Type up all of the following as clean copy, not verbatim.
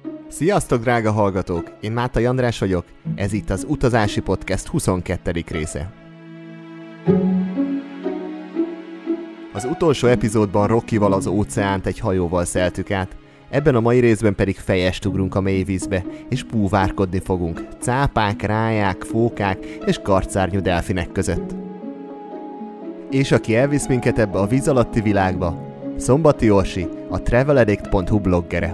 Sziasztok, drága hallgatók! Én Mátai András vagyok, ez itt az Utazási Podcast 22. része. Az utolsó epizódban Rockyval az óceánt egy hajóval szeltük át, ebben a mai részben pedig fejest ugrunk a mélyvízbe, és búvárkodni fogunk cápák, ráják, fókák és karcárnyú delfinek között. És aki elvisz minket ebbe a víz alatti világba, Szombati Orsi, a traveladdict.hu bloggere.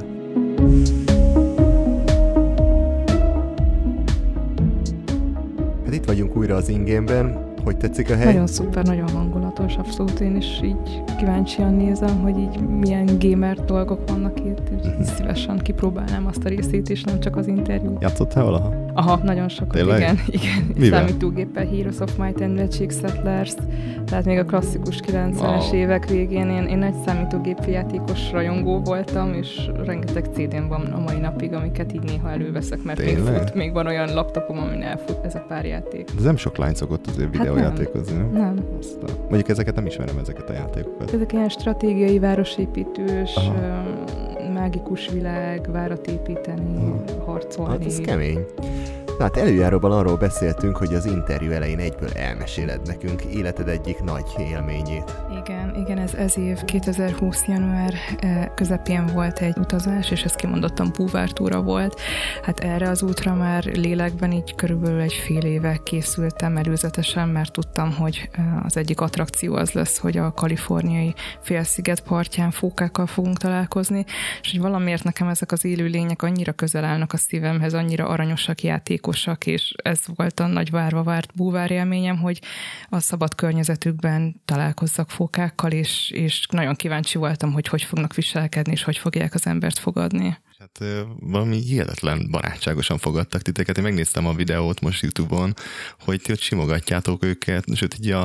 Hát itt vagyunk újra az ingénben. Hogy tetszik a hely? Nagyon szuper, nagyon hangulatos, abszolút. Én is így kíváncsian nézem, hogy így milyen gamer dolgok vannak itt, és szívesen kipróbálnám azt a részét, és nem csak az interjút. Játszottál valaha? Aha, nagyon sokat, igen. Számítógéppel Heroes of Might and Magic Settlers, tehát még a klasszikus 90-es évek végén én nagy játékos rajongó voltam, és rengeteg CD-n van a mai napig, amiket így néha előveszek, mert még van olyan laptopom, amin elfut ez a pár játék. Ez nem sok lány szokott azért videójátékozni, nem? Nem. Mondjuk ezeket nem ismerem, ezeket a játékokat. Ezek ilyen stratégiai városépítős, mágikus világ, várat építeni, harcolni. Hát ez kemény. Tehát előjáróban arról beszéltünk, hogy az interjú elején egyből elmeséled nekünk életed egyik nagy élményét. Igen, ez év 2020. január közepén volt egy utazás, és ez kimondottan búvártúra volt. Hát erre az útra már lélekben így körülbelül egy fél éve készültem előzetesen, mert tudtam, hogy az egyik attrakció az lesz, hogy a kaliforniai félsziget partján fókákkal fogunk találkozni, és hogy valamiért nekem ezek az élőlények annyira közel állnak a szívemhez, annyira aranyosak, játékosak, és ez volt a nagy várva várt búvárélményem, hogy a szabad környezetükben találkozzak fókákkal, és nagyon kíváncsi voltam, hogy fognak viselkedni, és hogy fogják az embert fogadni. Hát valami hihetetlen barátságosan fogadtak titeket. Én megnéztem a videót most YouTube-on, hogy ti ott simogatjátok őket, sőt így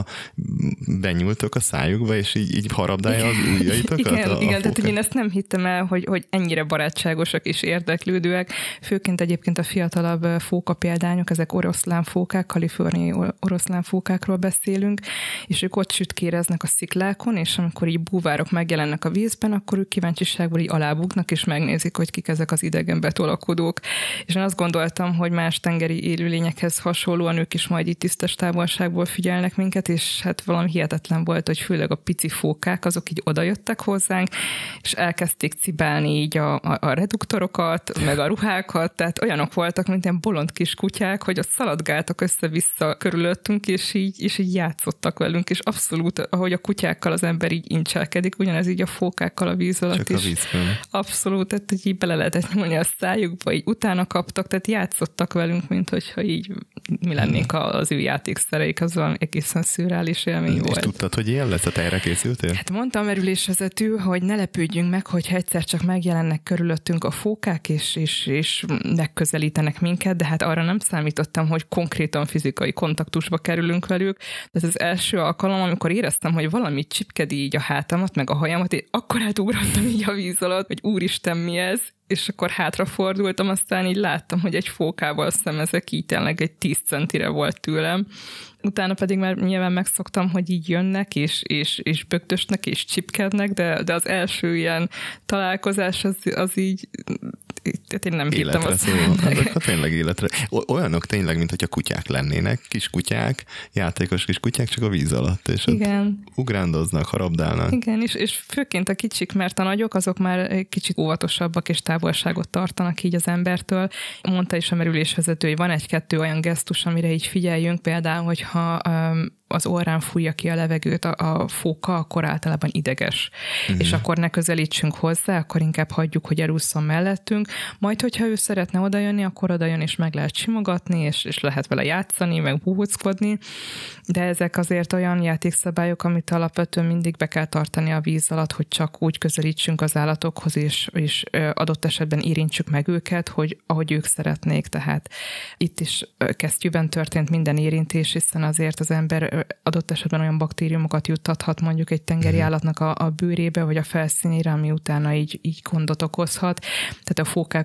benyúltok a szájukba, és így harabdálja az ujjaitokat. Igen, tehát én ezt nem hittem el, hogy ennyire barátságosak és érdeklődőek. Főként egyébként a fiatalabb fóka példányok, ezek oroszlánfókák, kaliforniai oroszlánfókákról beszélünk, és ők ott sütkéreznek a sziklákon, és amikor így búvárok megjelennek a vízben, akkor ők kíváncsiságból így alábuknak, és megnézik, hogy kik ezek az idegen betolakodók. És én azt gondoltam, hogy más tengeri élőlényekhez hasonlóan ők is majd itt tisztes távolságból figyelnek minket, és hát valami hihetetlen volt, hogy főleg a pici fókák, azok így odajöttek hozzánk, és elkezdték cibálni így a reduktorokat, meg a ruhákat, tehát olyanok voltak, mint ilyen bolond kis kutyák, hogy ott szaladgáltak össze-vissza körülöttünk, és így játszottak velünk, és abszolút, ahogy a kutyákkal az ember így incselkedik, ugyanez így a fókákkal a víz alatt csak is. A vízben. Abszolút, tehát így bele lehetett nyomni a szájukba, így utána kaptak, tehát játszottak velünk, mint hogyha így mi lennénk az ő játékszereik, az valami egészen szürreális élmény volt. És tudtad, hogy ilyen lesz? Tehát erre készültél? Hát mondta a merülésvezető, hogy ne lepődjünk meg, hogyha egyszer csak megjelennek körülöttünk a fókák, és megközelítenek minket, de hát arra nem számítottam, hogy konkrétan fizikai kontaktusba kerülünk velük. Ez az első alkalom, amikor éreztem, hogy valami csipkedi így a hátamat, meg a hajamat, én akkor átugrottam így a víz alatt, hogy úristen, mi ez? És akkor hátrafordultam, aztán így láttam, hogy egy fókával szemezek, így tényleg egy 10 centire volt tőlem. Utána pedig már nyilván megszoktam, hogy így jönnek, és bögdösnek, és csipkednek, de az első ilyen találkozás az így, tehát én nem hittem azt. Azok tényleg életre. Olyanok tényleg, mint hogyha kutyák lennének, kis kutyák, játékos kis kutyák, csak a víz alatt, és igen. Ugrándoznak, harabdálnak. Igen, és főként a kicsik, mert a nagyok, azok már kicsit óvatosabbak, és távolságot tartanak így az embertől. Mondta is a merülésvezető, hogy van egy-kettő olyan gesztus, amire így figyeljünk, például, hogyha az orrán fújja ki a levegőt a fóka, akkor általában ideges. És akkor ne közelítsünk hozzá, akkor inkább hagyjuk, hogy elússzon mellettünk. Majd, hogyha ő szeretne odajönni, akkor odajön, és meg lehet simogatni, és lehet vele játszani, meg búvóckodni. De ezek azért olyan játékszabályok, amit alapvetően mindig be kell tartani a víz alatt, hogy csak úgy közelítsünk az állatokhoz, és adott esetben érintsük meg őket, hogy ahogy ők szeretnék. Tehát itt is kesztyűben történt minden érintés, hiszen azért az ember adott esetben olyan baktériumokat juttathat mondjuk egy tengeri állatnak a bőrébe, vagy a felszínére, ami utána így gondot okozhat. Tehát a fókák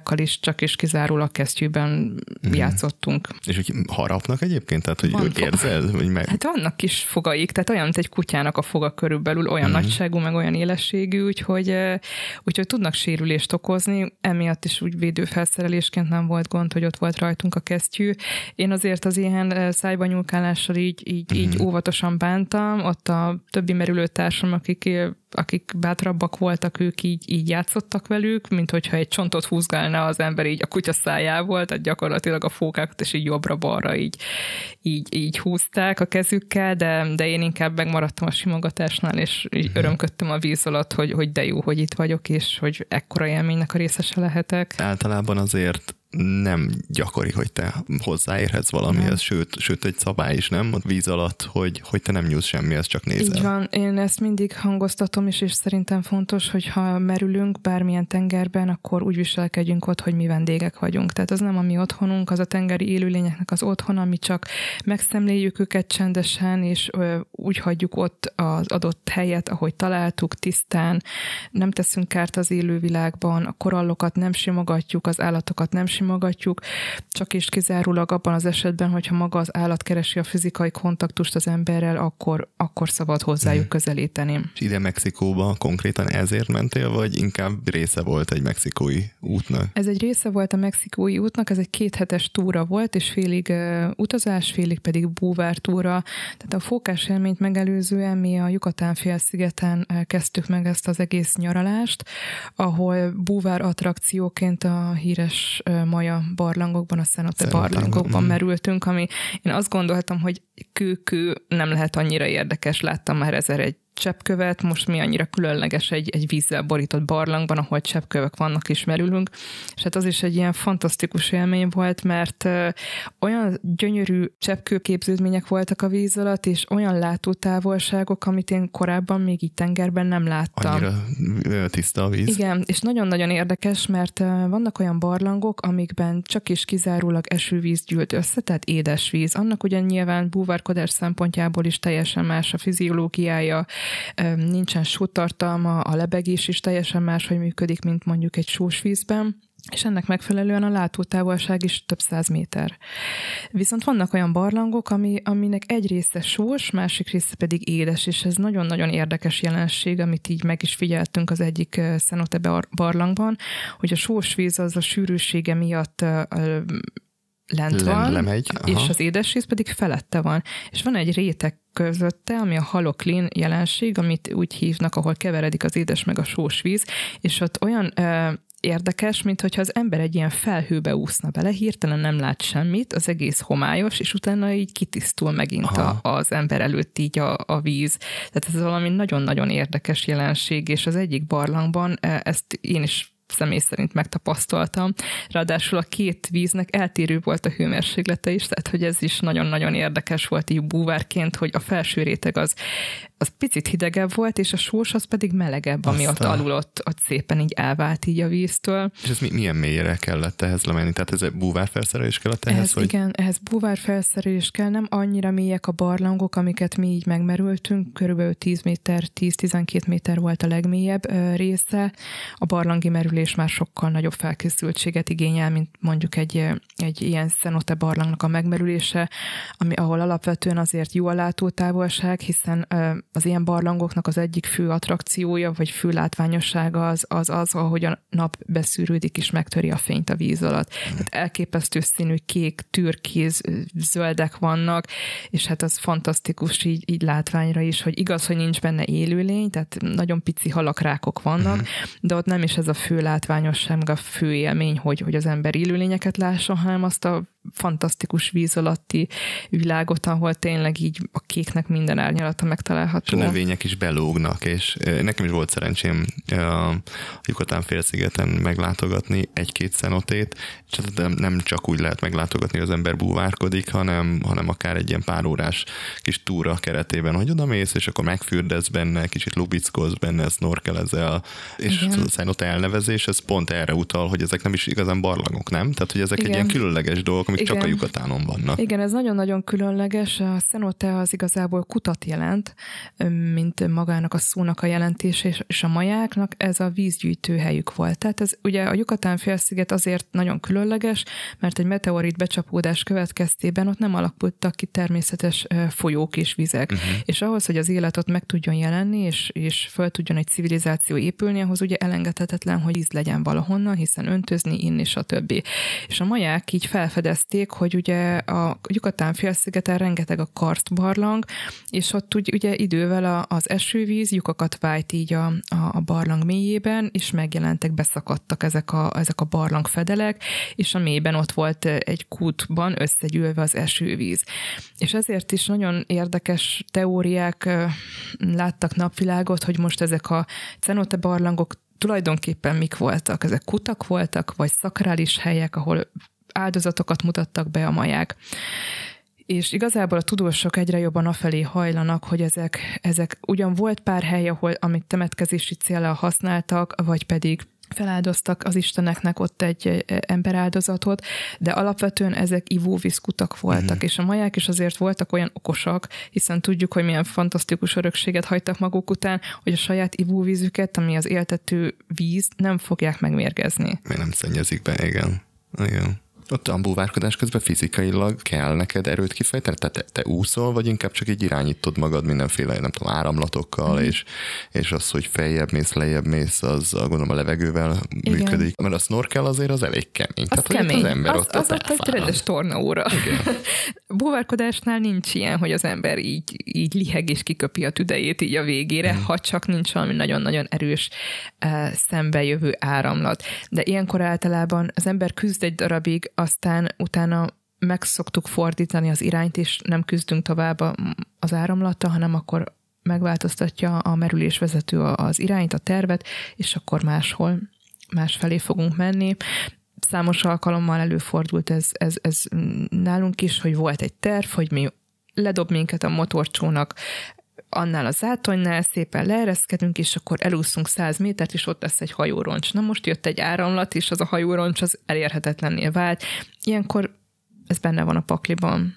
fókákkal is csak és kizárólag kesztyűben játszottunk. És hogy harapnak egyébként? Tehát, hogy érzed? Hogy Hát vannak kis fogaik, tehát olyan, mint egy kutyának a foga körülbelül, olyan nagyságú, meg olyan élességű, úgyhogy tudnak sérülést okozni, emiatt is úgy védőfelszerelésként nem volt gond, hogy ott volt rajtunk a kesztyű. Én azért az ilyen szájba nyúlkálással így óvatosan bántam, ott a többi merülőtársam, akik bátrabbak voltak, ők így játszottak velük, mint hogyha egy csontot húzgálna az ember így a kutya szájából, tehát gyakorlatilag a fókákat is így jobbra-balra így húzták a kezükkel, de én inkább megmaradtam a simogatásnál, és így örömködtem a víz alatt, hogy de jó, hogy itt vagyok, és hogy ekkora élménynek a részese lehetek. Általában azért nem gyakori, hogy te hozzáérhetsz valamihez, sőt egy szabály is, nem? Ott víz alatt, hogy te nem nyúlsz semmihez, csak nézel. Így van, én ezt mindig hangoztatom is, és szerintem fontos, hogy ha merülünk bármilyen tengerben, akkor úgy viselkedjünk ott, hogy mi vendégek vagyunk. Tehát az nem a mi otthonunk, az a tengeri élőlényeknek az otthona, mi csak megszemléljük őket csendesen, és úgy hagyjuk ott az adott helyet, ahogy találtuk, tisztán, nem teszünk kárt az élővilágban, a korallokat nem simogatjuk, az állatokat nem simogatjuk, csak és kizárólag abban az esetben, hogyha maga az állat keresi a fizikai kontaktust az emberrel, akkor szabad hozzájuk közelíteni. És ide Mexikóba konkrétan ezért mentél, vagy inkább része volt egy mexikói útnak? Ez egy része volt a mexikói útnak, ez egy 2 hetes túra volt, és félig utazás, félig pedig búvártúra. Tehát a fókás élményt megelőzően mi a Yucatán-félszigeten kezdtük meg ezt az egész nyaralást, ahol búvár attrakcióként a híres Maja barlangokban, a Cenote barlangokban merültünk, ami én azt gondoltam, hogy kő nem lehet annyira érdekes. Láttam már egy cseppkövet, most mi annyira különleges egy vízzel borított barlangban, ahol cseppkövek vannak és merülünk, és hát az is egy ilyen fantasztikus élmény volt, mert olyan gyönyörű cseppkőképződmények voltak a víz alatt, és olyan látótávolságok, amit én korábban még így tengerben nem láttam. Annyira tiszta a víz. Igen, és nagyon-nagyon érdekes, mert vannak olyan barlangok, amikben csak és kizárólag esővíz gyűlt össze, tehát édesvíz. Annak ugyan nyilván búvárkodás szempontjából is teljesen más a fiziológiája, nincsen sótartalma, a lebegés is teljesen máshogy működik, mint mondjuk egy sós vízben, és ennek megfelelően a látótávolság is több 100 méter. Viszont vannak olyan barlangok, aminek egy része sós, másik része pedig édes, és ez nagyon-nagyon érdekes jelenség, amit így meg is figyeltünk az egyik Cenote barlangban, hogy a sós víz az a sűrűsége miatt lent van, lemegy, és az édesvíz pedig felette van. És van egy réteg közötte, ami a haloklin jelenség, amit úgy hívnak, ahol keveredik az édes meg a sós víz, és ott olyan érdekes, mint hogyha az ember egy ilyen felhőbe úszna bele, hirtelen nem lát semmit, az egész homályos, és utána így kitisztul megint az ember előtt így a víz. Tehát ez valami nagyon-nagyon érdekes jelenség, és az egyik barlangban ezt én is személy szerint megtapasztaltam. Ráadásul a 2 víznek eltérő volt a hőmérséklete is, tehát hogy ez is nagyon-nagyon érdekes volt így búvárként, hogy a felső réteg az picit hidegebb volt, és a sós az pedig melegebb, ami ott alul ott szépen így elvált így a víztől. És ez milyen mélyre kellett ehhez lemenni? Tehát ez búvárfelszerelés kellett ehhez? Igen, ehhez búvárfelszerelés kell, nem annyira mélyek a barlangok, amiket mi így megmerültünk, körülbelül 10-12 méter volt a legmélyebb része. A barlangi merülés már sokkal nagyobb felkészültséget igényel, mint mondjuk egy ilyen Cenote barlangnak a megmerülése, ahol alapvetően azért jó a látótávolság, hiszen az ilyen barlangoknak az egyik fő attrakciója, vagy fő látványossága az, ahogy a nap beszűrődik és megtöri a fényt a víz alatt. Tehát elképesztő színű kék, türkéz, zöldek vannak, és hát az fantasztikus így látványra is, hogy igaz, hogy nincs benne élőlény, tehát nagyon pici halakrákok vannak, de ott nem is ez a fő látványosság, meg a fő élmény, hogy az ember élőlényeket lásson, hanem azt a fantasztikus víz alatti világot, ahol tényleg így a kéknek minden árnyalata megtalálható. És a növények is belógnak, és nekem is volt szerencsém a Yucatán-félszigeten meglátogatni 1-2 cenotét, és nem csak úgy lehet meglátogatni, hogy az ember búvárkodik, hanem akár egy ilyen pár órás kis túra keretében, hogy oda mész, és akkor megfürdesz benne, kicsit lubickolsz benne, snorkelezel, és a cenote elnevezés, ez pont erre utal, hogy ezek nem is igazán barlangok, nem? Tehát, hogy ezek egy ilyen különleges dolgok, amik Igen. csak a Yucatánon vannak. Igen, ez nagyon-nagyon különleges. A cenote az igazából kutat jelent, mint magának a szónak a jelentése, és a majáknak ez a vízgyűjtő helyük volt. Tehát ez ugye a Yucatán-félsziget azért nagyon különleges, mert egy meteorit becsapódás következtében ott nem alakultak ki természetes folyók és vizek. És ahhoz, hogy az élet ott meg tudjon jelenni, és föl tudjon egy civilizáció épülni, ahhoz ugye elengedhetetlen, hogy víz legyen valahonnan, hiszen öntözni, inni, stb. És a maják így felfedezték, hogy ugye a Yucatán-félszigeten rengeteg a karstbarlang, és ott ugye idővel az esővíz lyukakat vájt így a barlang mélyében, és megjelentek, beszakadtak ezek a barlangfedelek, és a mélyben ott volt egy kútban összegyűlve az esővíz. És ezért is nagyon érdekes teóriák láttak napvilágot, hogy most ezek a cenote barlangok tulajdonképpen mik voltak? Ezek kutak voltak, vagy szakrális helyek, ahol áldozatokat mutattak be a maják. És igazából a tudósok egyre jobban afelé hajlanak, hogy ezek ugyan volt pár hely, amit temetkezési céllal használtak, vagy pedig feláldoztak az isteneknek ott egy emberáldozatot, de alapvetően ezek ivóvízkutak voltak, és a maják is azért voltak olyan okosak, hiszen tudjuk, hogy milyen fantasztikus örökséget hagytak maguk után, hogy a saját ivóvízüket, ami az éltető víz, nem fogják megmérgezni. Még nem szennyezik be, igen. Ott a búvárkodás közben fizikailag kell neked erőt kifejteni? Tehát te úszol, vagy inkább csak így irányítod magad mindenféle, nem tudom, áramlatokkal, és az, hogy feljebb mész, lejjebb mész, az gondolom a levegővel működik. Mert a snorkel azért az elég kemény. Az Tehát, kemény. Az ember az egy rendes tornaóra. Búvárkodásnál nincs ilyen, hogy az ember így liheg és kiköpi a tüdejét így a végére, ha csak nincs valami nagyon-nagyon erős szembejövő áramlat. De ilyenkor általában az ember küzd egy darabig, aztán utána meg szoktuk fordítani az irányt, és nem küzdünk tovább az áramlattal, hanem akkor megváltoztatja a merülésvezető az irányt, a tervet, és akkor másfelé fogunk menni. Számos alkalommal előfordult ez nálunk is, hogy volt egy terv, hogy mi ledob minket a motorcsónak annál a zátonynál, szépen leereszkedünk, és akkor elúszunk 100 métert, és ott lesz egy hajóroncs. Na most jött egy áramlat, és az a hajóroncs az elérhetetlenné vált. Ilyenkor ez benne van a pakliban.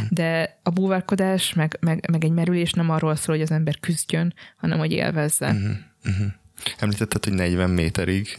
De a búvárkodás, meg egy merülés nem arról szól, hogy az ember küzdjön, hanem hogy élvezze. Említetted, hogy 40 méterig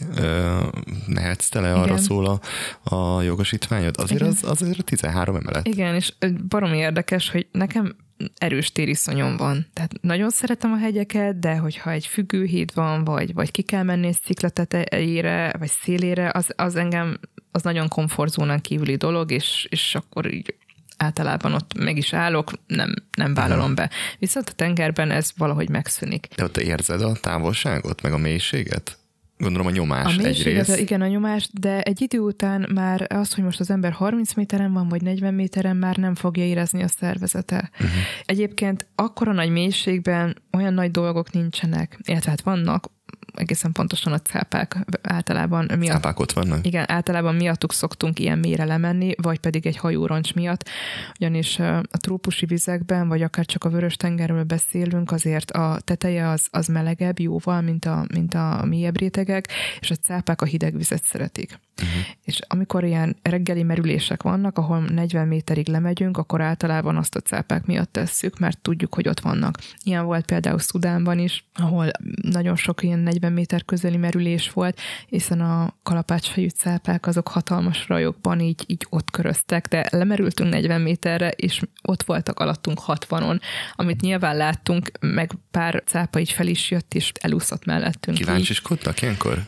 mehetsz tele, arra szól a jogosítványod. Azért azért a 13 emelet. Igen, és baromi érdekes, hogy nekem erős tériszonyom van. Tehát nagyon szeretem a hegyeket, de hogyha egy függőhíd van, vagy ki kell menni egy szikla tetejére, vagy szélére, az engem az nagyon komfortzónán kívüli dolog, és akkor így általában ott meg is állok, nem vállalom be. Viszont a tengerben ez valahogy megszűnik. De ott érzed a távolságot, meg a mélységet? Gondolom a nyomás egyrészt. Igen, a nyomás, de egy idő után már az, hogy most az ember 30 méteren van, vagy 40 méteren már nem fogja érezni a szervezete. Egyébként akkora nagy mélységben olyan nagy dolgok nincsenek, illetve hát vannak, egészen pontosan a cápák általában miatt. Cápák ott vannak? Igen, általában miattuk szoktunk ilyen mélyre lemenni, vagy pedig egy hajóroncs miatt, ugyanis a trópusi vizekben, vagy akár csak a Vörös-tengerről beszélünk, azért a teteje az melegebb jóval, mint a mélyebb rétegek, és a cápák a hideg vizet szeretik. És amikor ilyen reggeli merülések vannak, ahol 40 méterig lemegyünk, akkor általában azt a cápák miatt tesszük, mert tudjuk, hogy ott vannak. Ilyen volt például Szudánban is, ahol nagyon sok ilyen 40 méter közeli merülés volt, hiszen a kalapácsfejű cápák azok hatalmas rajokban így ott köröztek, de lemerültünk 40 méterre, és ott voltak alattunk 60-on, amit nyilván láttunk, meg pár cápa így fel is jött, és elúszott mellettünk. Kíváncsiskodtak ilyenkor?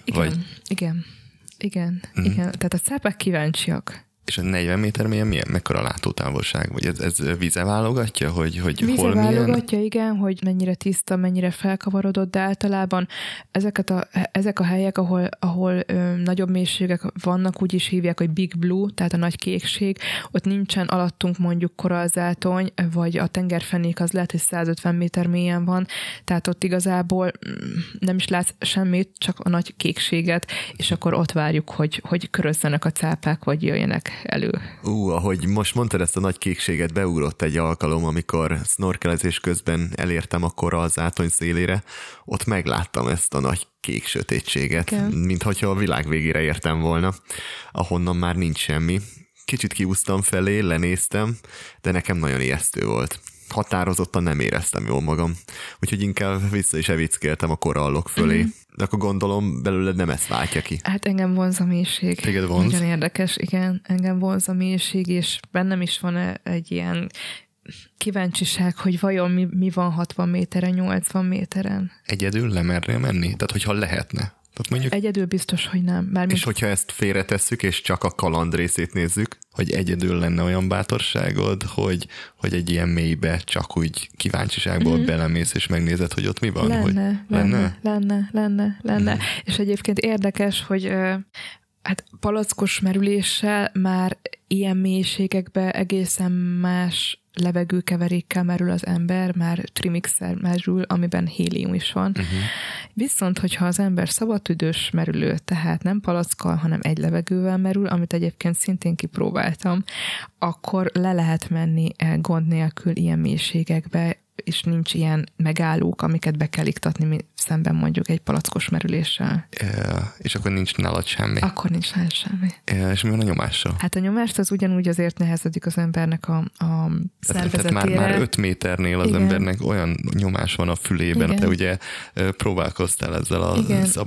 Igen. Tehát a cápák kíváncsiak. És a 40 méter milyen mekkora látótávolság? Vagy ez víze válogatja, hogy hol válogatja, igen, hogy mennyire tiszta, mennyire felkavarodott, de általában ezek a helyek, ahol nagyobb mélységek vannak, úgy is hívják, hogy Big Blue, tehát a nagy kékség, ott nincsen alattunk mondjuk korallzátony, vagy a tengerfenék az lehet, hogy 150 méter mélyen van, tehát ott igazából nem is látsz semmit, csak a nagy kékséget, és akkor ott várjuk, hogy körözzenek a cápák, vagy jöjjenek elő. Ahogy most mondtad ezt a nagy kékséget, beugrott egy alkalom, amikor snorkelezés közben elértem a korallzátony szélére, ott megláttam ezt a nagy kék sötétséget, mintha a világ végére értem volna, ahonnan már nincs semmi. Kicsit kiúztam felé, lenéztem, de nekem nagyon ijesztő volt. Határozottan nem éreztem jól magam, úgyhogy inkább vissza is evickéltem a korallok fölé. De akkor gondolom belőle nem ezt váltja ki. Hát engem vonz a mélység. Téged vonz? Nagyon érdekes, igen. Engem vonz a mélység, és bennem is van egy ilyen kíváncsiság, hogy vajon mi van 60 méteren, 80 méteren. Egyedül lemernél menni? Tehát, hogyha lehetne. Tehát mondjuk, Egyedül biztos, hogy nem. És hogyha ezt félretesszük, és csak a kaland részét nézzük? hogy egyedül lenne olyan bátorságod, hogy egy ilyen mélybe csak úgy kíváncsiságból belemész, és megnézed, hogy ott mi van? Lenne. És egyébként érdekes, hogy hát palackos merüléssel már ilyen mélységekbe egészen más levegőkeverékkel merül az ember, már trimixel merül, amiben hélium is van. Viszont, hogyha az ember szabadtüdős merülő, tehát nem palackkal, hanem egy levegővel merül, amit egyébként szintén kipróbáltam, akkor le lehet menni gond nélkül ilyen mélységekbe, és nincs ilyen megállók, amiket be kell iktatni szemben mondjuk egy palackos merüléssel. És akkor nincs nálad semmi. Akkor nincs nálad semmi. És mi van a nyomással? Hát a nyomást az ugyanúgy azért nehezedik az embernek a szervezetére. Tehát már 5 méternél az embernek olyan nyomás van a fülében. Te ugye próbálkoztál ezzel a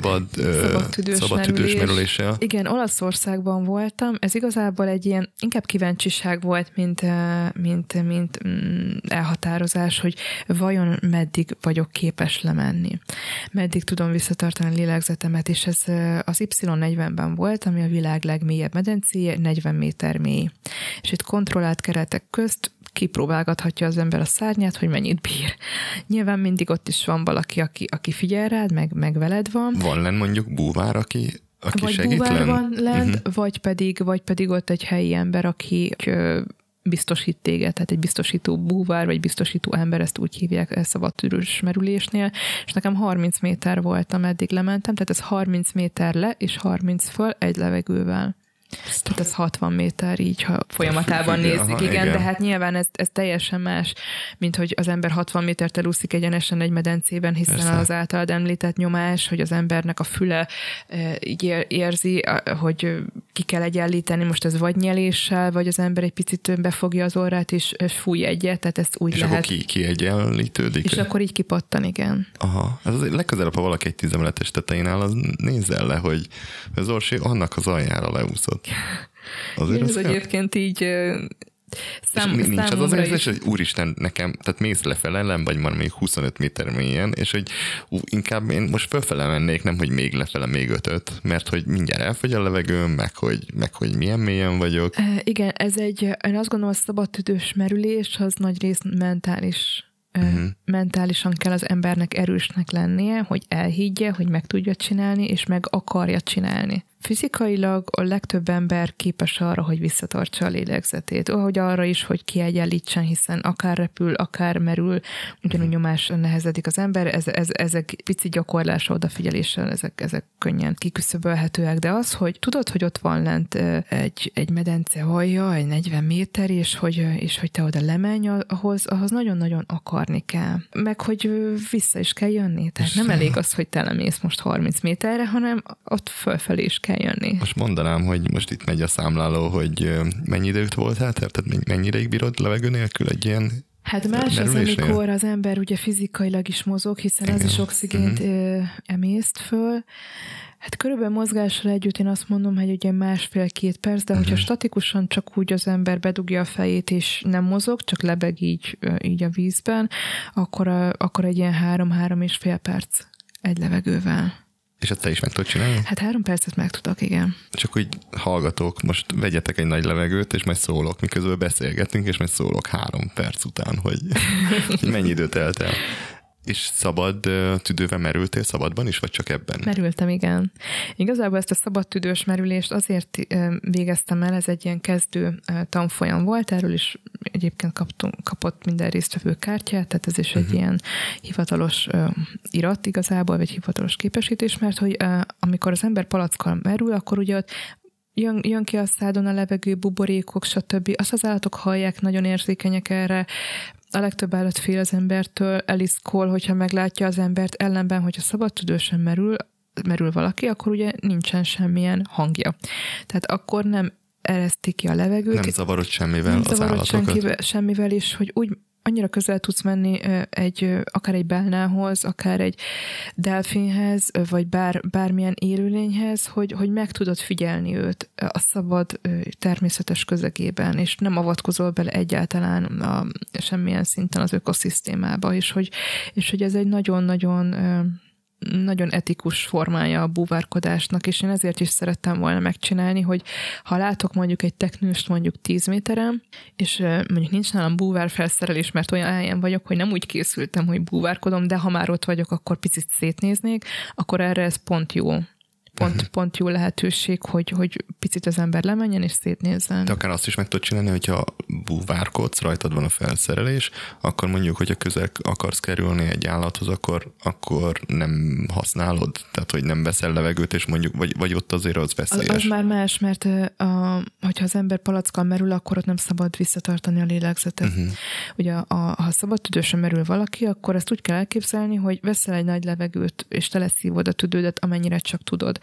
szabadtüdős merüléssel. Igen, Olaszországban voltam. Ez igazából egy ilyen inkább kíváncsiság volt, mint elhatározás, hogy vajon meddig vagyok képes lemenni. Meddig tudom visszatartani a lélegzetemet, és ez az Y40-ben volt, ami a világ legmélyebb medencéje, 40 méter mély. És itt kontrollált keretek közt kipróbálgathatja az ember a szárnyát, hogy mennyit bír. Nyilván mindig ott is van valaki, aki figyel rád, meg veled van. Van lenn mondjuk búvár, aki vagy segít búvár van lent, vagy pedig ott egy helyi ember, aki biztosít téged, tehát egy biztosító búvár, vagy biztosító ember, ezt úgy hívják szabadtüdős merülésnél, és nekem 30 méter volt, ameddig lementem, tehát ez 30 méter le, és 30 föl egy levegővel. Tehát ez 60 méter így, ha folyamatában nézzük, igen, de hát nyilván ez teljesen más, mint hogy az ember 60 métert elúszik egyenesen egy medencében, hiszen az általad említett nyomás, hogy az embernek a füle így érzi, hogy ki kell egyenlíteni, most ez vagy nyeléssel, vagy az ember egy picit befogja az orrát, és fúj egyet, tehát ezt úgy és lehet. És akkor kiegyenlítődik? És akkor így kipattan, igen. Aha, ez azért legközelebb, ha valaki egy 10 emeletes tetején áll, az nézzel le, hogy az Orsi annak az aljára leúszott. Azért ez egyébként így nincs az érzés, hogy úristen, nekem, tehát mész lefele, nem vagy már még 25 méter mélyen, és hogy inkább én most fölfele mennék, nem, hogy még lefele, még 5-öt, mert hogy mindjárt elfogy a levegőm, meg hogy milyen mélyen vagyok. Igen, ez én azt gondolom, a szabadtüdős merülés az nagy rész mentális. Mentálisan kell az embernek erősnek lennie, hogy elhiggye, hogy meg tudja csinálni, és meg akarja csinálni. Fizikailag a legtöbb ember képes arra, hogy visszatartsa a lélegzetét, ahogy arra is, hogy kiegyenlítsen, hiszen akár repül, akár merül, ugyanúgy nyomás nehezedik az ember, ezek pici gyakorlása, odafigyeléssel, ezek könnyen kiküszöbölhetőek, de az, hogy tudod, hogy ott van lent egy medence alja, egy 40 méter, és hogy te oda lemenj, ahhoz nagyon-nagyon akarni kell. Meg, hogy vissza is kell jönni. Tehát nem elég az, hogy te lemész most 30 méterre, hanem ott fölfelé is kell jönni. Most mondanám, hogy most itt megy a számláló, hogy mennyi időt voltál, tehát mennyi ideig bírod levegő nélkül egy ilyen Hát más az, amikor az ember ugye fizikailag is mozog, hiszen az is oxigént emészt föl. Hát körülbelül mozgással együtt én azt mondom, hogy ugye 1,5-2 perc, de hogyha statikusan csak úgy az ember bedugja a fejét és nem mozog, csak lebeg így a vízben, akkor egy ilyen 3-3,5 perc egy levegővel. És ezt te is meg tudod csinálni? Hát 3 percet meg tudok, igen. Csak úgy hallgatók, most vegyetek egy nagy levegőt, és majd szólok, miközben beszélgetünk, és majd szólok 3 perc után, hogy mennyi időt telt el. És szabad tüdővel merültél szabadban is, vagy csak ebben? Merültem, igen. Igazából ezt a szabad tüdős merülést azért végeztem el, ez egy ilyen kezdő tanfolyam volt, erről is egyébként kapott minden résztvevő kártyát, tehát ez is egy ilyen hivatalos irat igazából, vagy hivatalos képesítés, mert hogy amikor az ember palackkal merül, akkor ugye ott jön ki a szádon a levegő, buborékok, stb. Azt az állatok hallják, nagyon érzékenyek erre. A legtöbb állat fél az embertől, eliszkol, hogyha meglátja az embert, ellenben, hogyha szabadtüdősen merül valaki, akkor ugye nincsen semmilyen hangja. Tehát akkor nem ereszti ki a levegőt. Nem zavarod semmivel az állatokat. Semmivel is, hogy úgy annyira közel tudsz menni akár egy bálnához, akár egy delfinhez, vagy bármilyen élőlényhez, hogy meg tudod figyelni őt a szabad természetes közegében, és nem avatkozol bele egyáltalán semmilyen szinten az ökoszisztémába, és hogy ez egy nagyon etikus formája a búvárkodásnak, és én ezért is szerettem volna megcsinálni, hogy ha látok mondjuk egy teknőst mondjuk 10 méteren, és mondjuk nincs nálam búvárfelszerelés, mert olyan helyen vagyok, hogy nem úgy készültem, hogy búvárkodom, de ha már ott vagyok, akkor picit szétnéznék, akkor erre ez pont jó. Pont jó lehetőség, hogy picit az ember lemenjen és szétnézzen. De akár azt is meg tudod csinálni, hogyha búvárkodsz, rajtad van a felszerelés, akkor mondjuk, hogyha közel akarsz kerülni egy állathoz, akkor nem használod, tehát hogy nem veszel levegőt, és mondjuk, vagy ott azért az veszélyes. Az már más, mert hogyha az ember palackkal merül, akkor ott nem szabad visszatartani a lélegzetet. Ugye ha szabad tüdősön merül valaki, akkor ezt úgy kell elképzelni, hogy veszel egy nagy levegőt, és teleszívod a tüdődet, amennyire csak tudod.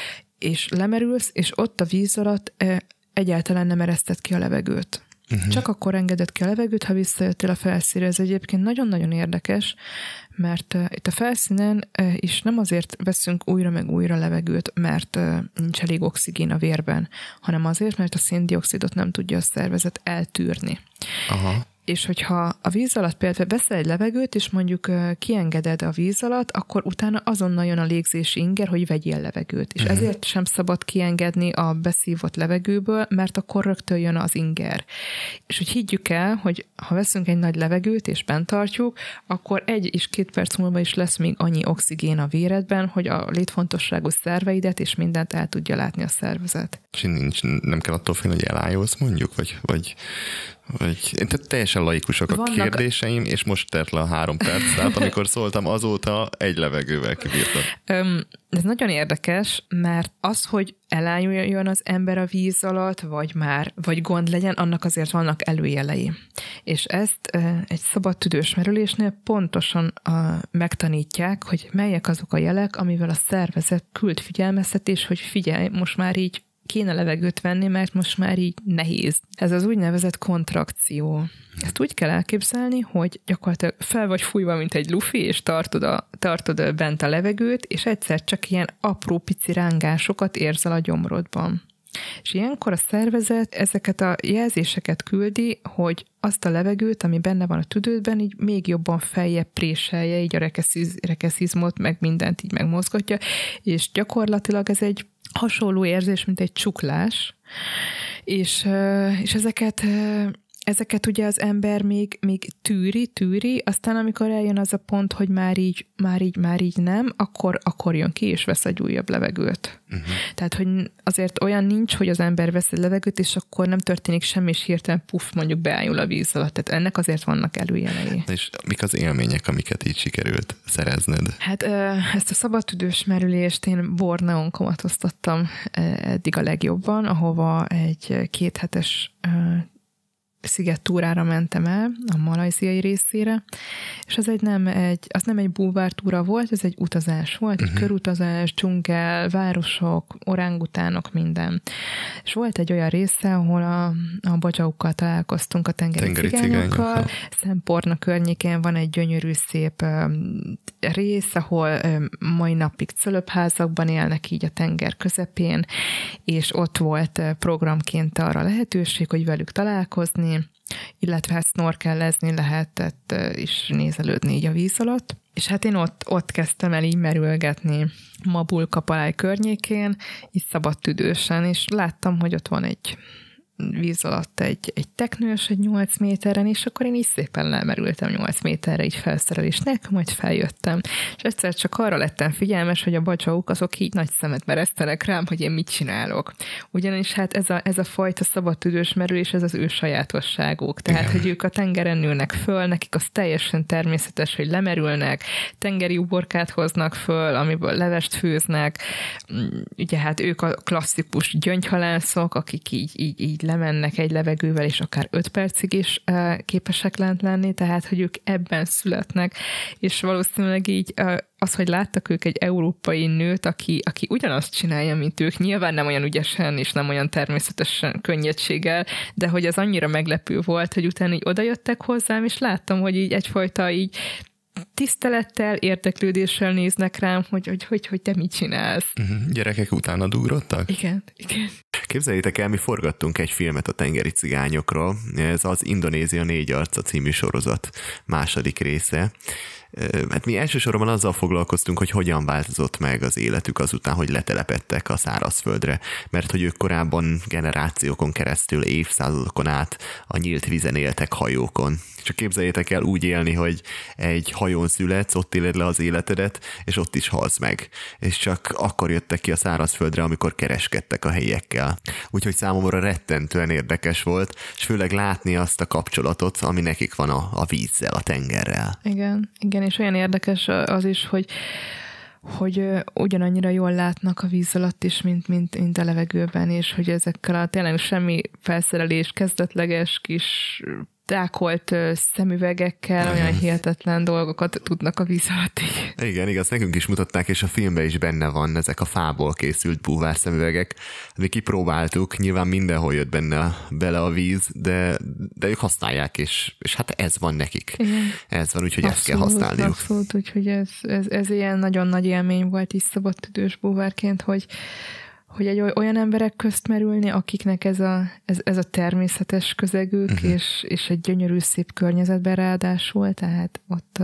És lemerülsz, és ott a víz alatt egyáltalán nem ereszted ki a levegőt. Csak akkor engeded ki a levegőt, ha visszajöttél a felszínre. Ez egyébként nagyon-nagyon érdekes, mert itt a felszínen is nem azért veszünk újra meg újra levegőt, mert nincs elég oxigén a vérben, hanem azért, mert a széndioxidot nem tudja a szervezet eltűrni. Aha. És hogyha a víz alatt például veszel egy levegőt, és mondjuk kiengeded a víz alatt, akkor utána azonnal jön a légzési inger, hogy vegyél levegőt. És ezért sem szabad kiengedni a beszívott levegőből, mert akkor rögtön jön az inger. És hogy higgyük el, hogy ha veszünk egy nagy levegőt, és bent tartjuk, akkor 1 és 2 perc múlva is lesz még annyi oxigén a véredben, hogy a létfontosságú szerveidet és mindent el tudja látni a szervezet. És nem kell attól félni, hogy elájulsz mondjuk, vagy tehát teljesen laikusok a kérdéseim, és most telt le a 3 perc, tehát amikor szóltam, azóta egy levegővel kibírtam. Ez nagyon érdekes, mert az, hogy elájuljon az ember a víz alatt, vagy gond legyen, annak azért vannak előjelei. És ezt egy szabad tüdős merülésnél pontosan megtanítják, hogy melyek azok a jelek, amivel a szervezet küld figyelmeztetés, hogy figyelj, most már így kéne levegőt venni, mert most már így nehéz. Ez az úgynevezett kontrakció. Ezt úgy kell elképzelni, hogy gyakorlatilag fel vagy fújva, mint egy lufi, és tartod bent a levegőt, és egyszer csak ilyen apró pici rángásokat érzel a gyomrodban. És ilyenkor a szervezet ezeket a jelzéseket küldi, hogy azt a levegőt, ami benne van a tüdődben, így még jobban feljebb préselje, így a rekeszizmot, meg mindent így megmozgatja, és gyakorlatilag ez egy hasonló érzés, mint egy csuklás, és ezeket ugye az ember még tűri, aztán amikor eljön az a pont, hogy már így nem, akkor jön ki, és vesz egy újabb levegőt. Tehát, hogy azért olyan nincs, hogy az ember vesz egy levegőt, és akkor nem történik semmi, és hirtelen mondjuk beájul a víz alatt. Tehát ennek azért vannak előjelei. És mik az élmények, amiket így sikerült szerezned? Hát ezt a szabadtüdős merülést én Borneón kamatoztattam eddig a legjobban, ahova egy 2 hetes szigettúrára mentem el, a malajziai részére, és az nem egy búvártúra volt, ez egy utazás volt, egy körutazás, dzsungel, városok, orángutánok, minden. És volt egy olyan része, ahol a bagyaukkal találkoztunk, a tengeri cigányokkal. Szentporna környékén van egy gyönyörű, szép rész, ahol mai napig cölöpházakban élnek így a tenger közepén, és ott volt programként arra lehetőség, hogy velük találkozni, illetve hát snorkellezni lehetett, és nézelődni így a víz alatt. És hát én ott kezdtem el így merülgetni Mabul-Kapaláj környékén, így szabadtüdősen, és láttam, hogy ott van egy víz alatt egy teknős, egy 8 méteren, és akkor én így szépen lemerültem 8 méterre, így felszerelés nélkül, majd feljöttem. És egyszer csak arra lettem figyelmes, hogy a bacsauk azok így nagy szemet meresztenek rám, hogy én mit csinálok. Ugyanis hát ez a fajta szabadtüdős merülés, ez az ő sajátosságuk. Tehát, hogy ők a tengeren ülnek föl, nekik az teljesen természetes, hogy lemerülnek, tengeri uborkát hoznak föl, amiből levest főznek. Ugye hát ők a klasszikus gyöngyhalászok, akik így lemennek egy levegővel, és akár 5 percig is képesek lent lenni, tehát hogy ők ebben születnek, és valószínűleg így az, hogy láttak ők egy európai nőt, aki ugyanazt csinálja, mint ők, nyilván nem olyan ügyesen, és nem olyan természetesen könnyedséggel, de hogy az annyira meglepő volt, hogy utána így odajöttek hozzám, és láttam, hogy így egyfajta így tisztelettel, érdeklődéssel néznek rám, hogy te mit csinálsz. Gyerekek utána ugrottak? Igen. Képzeljétek el, mi forgattunk egy filmet a tengeri cigányokról. Ez az Indonézia 4 arca című sorozat második része. Hát mi elsősorban azzal foglalkoztunk, hogy hogyan változott meg az életük azután, hogy letelepedtek a szárazföldre, mert hogy ők korábban generációkon keresztül, évszázadokon át a nyílt vízen éltek hajókon. Csak képzeljétek el úgy élni, hogy egy hajón születsz, ott éled le az életedet, és ott is halsz meg. És csak akkor jöttek ki a szárazföldre, amikor kereskedtek a helyiekkel. Úgyhogy számomra rettentően érdekes volt, és főleg látni azt a kapcsolatot, ami nekik van a vízzel, a tengerrel. Igen, és olyan érdekes az is, hogy ugyanannyira jól látnak a víz alatt is, mint a levegőben, és hogy ezekkel a tényleg semmi felszerelés, kezdetleges kis tákolt szemüvegekkel olyan hihetetlen dolgokat tudnak a víz alatt így. Igen, igaz, nekünk is mutatták, és a filmben is benne van ezek a fából készült búvár szemüvegek. Mi kipróbáltuk, nyilván mindenhol jött bele a víz, de ők használják, és hát ez van nekik. Igen. Ez van, úgyhogy ezt kell használniuk. Abszolút, úgyhogy ez ilyen nagyon nagy élmény volt is szabadtüdős búvárként, hogy olyan emberek közt merülni, akiknek ez a természetes közegük, és egy gyönyörű szép környezetben ráadásul, tehát ott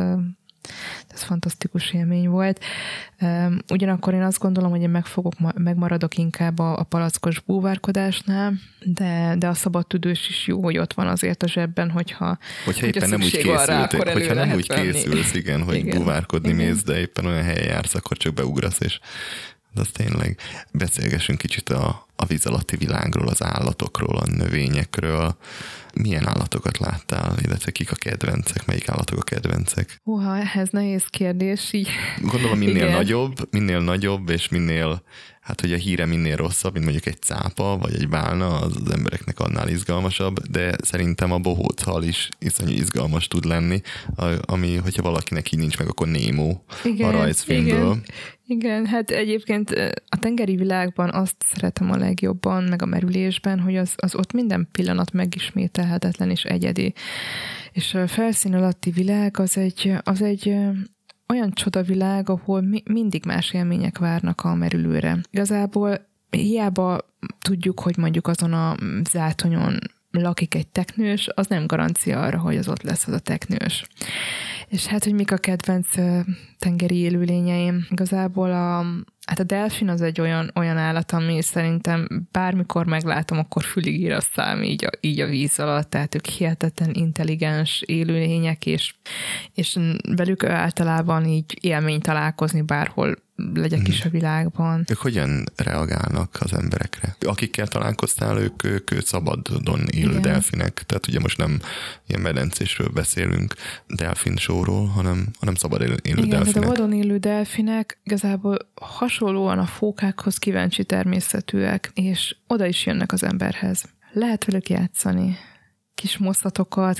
ez fantasztikus élmény volt. Ugyanakkor én azt gondolom, hogy én megmaradok inkább a palackos búvárkodásnál, de a szabadtüdős is jó, hogy ott van azért a zsebben, hogyha éppen nem úgy készültél, hogyha nem úgy készülsz, igen, hogy búvárkodni mész, de éppen olyan helyen jársz, akkor csak beugrasz, és de az tényleg. Beszélgessünk kicsit a víz alatti világról, az állatokról, a növényekről. Milyen állatokat láttál, illetve kik a kedvencek, melyik állatok a kedvencek? Húha, ez nehéz kérdés. Így. Gondolom minél nagyobb, és minél, hát hogy a híre minél rosszabb, mint mondjuk egy cápa, vagy egy bálna, az embereknek annál izgalmasabb, de szerintem a bohóchal is iszonyú izgalmas tud lenni, ami, hogyha valakinek így nincs meg, akkor Nemo a rajzfilmből. Igen, hát egyébként a tengeri világban azt szeretem a legjobban, meg a merülésben, hogy az ott minden pillanat megismételhetetlen és egyedi. És a felszín alatti világ az egy olyan csodavilág, ahol mindig más élmények várnak a merülőre. Igazából hiába tudjuk, hogy mondjuk azon a zátonyon lakik egy teknős, az nem garancia arra, hogy az ott lesz az a teknős. És hát, hogy mik a kedvenc tengeri élőlényeim? Igazából a delfin az egy olyan állat, ami szerintem bármikor meglátom, akkor fülig ír a szám így a víz alatt, tehát ők hihetetlen intelligens élőlények, és velük általában így élmény találkozni bárhol legyek is a világban. Ők hogyan reagálnak az emberekre? Akikkel találkoztál, ők szabadon élő delfinek, tehát ugye most nem ilyen medencésről beszélünk, delfin showról, hanem szabad élő delfinek. Igen, de a vadon élő delfinek igazából hasonlóan a fókákhoz kíváncsi természetűek, és oda is jönnek az emberhez. Lehet velük játszani. Kis moszatokat,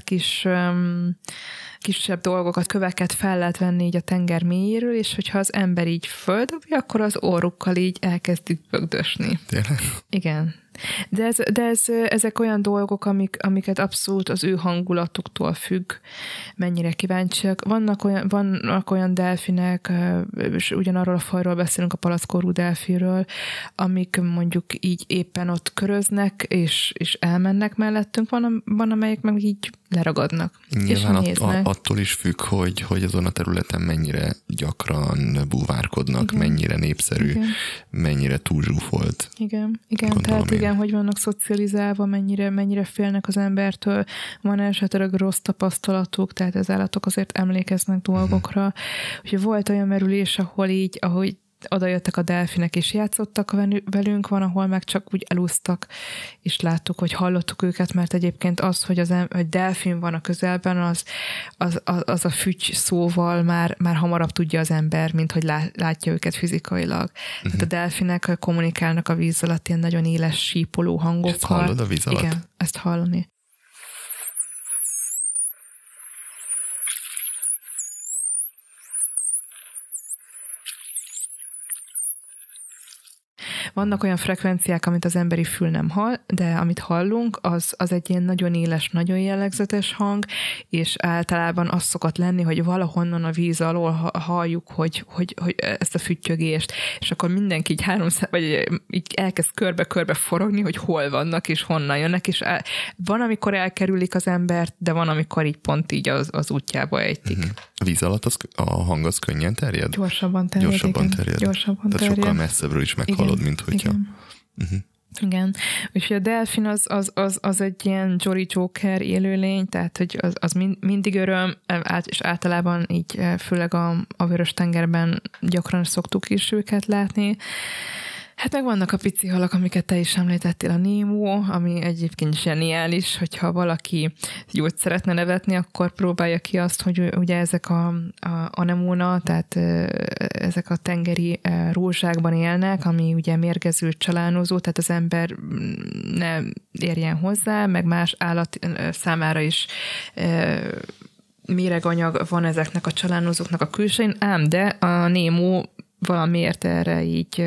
kisebb dolgokat, köveket fel lehet venni így a tenger mélyéről, és hogyha az ember így földobja, akkor az orrukkal így elkezdik bögdösni. Tényleg? Igen. De ezek olyan dolgok, amiket abszolút az ő hangulatuktól függ, mennyire kíváncsiak. Vannak olyan delfinek, és ugyanarról a fajról beszélünk, a palackorú delfinről, amik mondjuk így éppen ott köröznek, és elmennek mellettünk, van amelyek meg így leragadnak. Nyilván attól is függ, hogy azon a területen mennyire gyakran búvárkodnak, mennyire népszerű, mennyire túlzsúfolt. Igen, tehát igen, hogy vannak szocializálva, mennyire félnek az embertől, van esetleg rossz tapasztalatuk, tehát az állatok azért emlékeznek dolgokra. Úgyhogy volt olyan merülés, ahogy oda jöttek a delfinek, és játszottak velünk, van, ahol meg csak úgy elúsztak, és láttuk, hogy hallottuk őket, mert egyébként az, hogy delfin van a közelben, az a fügy szóval már hamarabb tudja az ember, mint hogy látja őket fizikailag. Tehát a delfinek kommunikálnak a víz alatt ilyen nagyon éles, sípoló hangokkal. Ezt hallod a víz alatt? Igen, ezt hallani. Vannak olyan frekvenciák, amit az emberi fül nem hall, de amit hallunk, az egy ilyen nagyon éles, nagyon jellegzetes hang, és általában az szokott lenni, hogy valahonnan a víz alól halljuk, hogy ezt a füttyögést, és akkor mindenki így vagy így elkezd körbe-körbe forogni, hogy hol vannak, és honnan jönnek, és van, amikor elkerülik az embert, de van, amikor így pont így az útjába ejtik. A víz alatt a hang az könnyen terjed? Gyorsabban terjed. Tehát sokkal messzebbről is meghallod, mint hogyha... Igen. Úgyhogy a delfin az egy ilyen Jolly Joker élőlény, tehát hogy az mindig öröm, és általában így főleg a Vörös-tengerben gyakran szoktuk is őket látni. Hát meg vannak a pici halak, amiket te is említettél, a Nemo, ami egyébként zseniális, hogyha valaki jót szeretne nevetni, akkor próbálja ki azt, hogy ugye ezek a anemona, tehát ezek a tengeri rózsákban élnek, ami ugye mérgező, csalánozó, tehát az ember ne érjen hozzá, meg más állat számára is méreganyag van ezeknek a csalánozóknak a külsején, ám de a Nemo valamiért erre így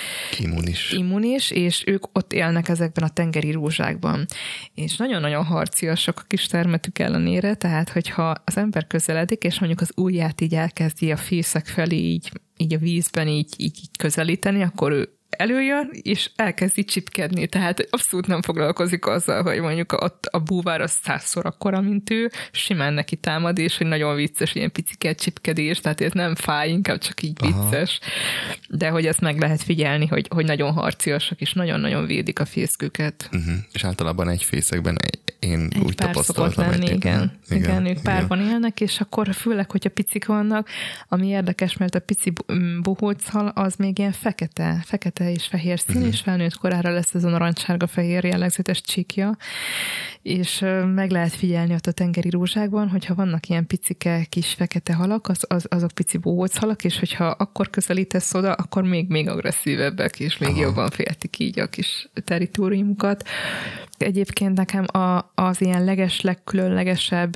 immunis, és ők ott élnek ezekben a tengeri rózsákban. És nagyon-nagyon harciasak a kis termetük ellenére, tehát hogyha az ember közeledik, és mondjuk az ujját így elkezdi a fészek felé így a vízben így közelíteni, akkor ő előjön, és elkezdi csipkedni, tehát abszolút nem foglalkozik azzal, hogy mondjuk ott a búvár az 100-szor akkora, mint ő, simán neki támad, és hogy nagyon vicces, ilyen picike csipkedés, tehát ez nem fáj, inkább csak így vicces. De hogy ezt meg lehet figyelni, hogy nagyon harciasak, és nagyon-nagyon védik a fészküket. És általában egy fészekben én egy úgy tapasztaltam. Lenni, igen, ők párban élnek, és akkor főleg, hogyha picik vannak, ami érdekes, mert a pici bohóchal az még ilyen fekete és fehér szín, és felnőtt korára lesz ez a narancssárga-fehér jellegzetes csíkja, és meg lehet figyelni ott a tengeri rózsákban, hogyha vannak ilyen picike kis fekete halak, azok pici bohóchalak, és hogyha akkor közelítesz oda, akkor még agresszívebbek, és még jobban féltik így a kis territóriumukat. Egyébként nekem az ilyen legkülönlegesebb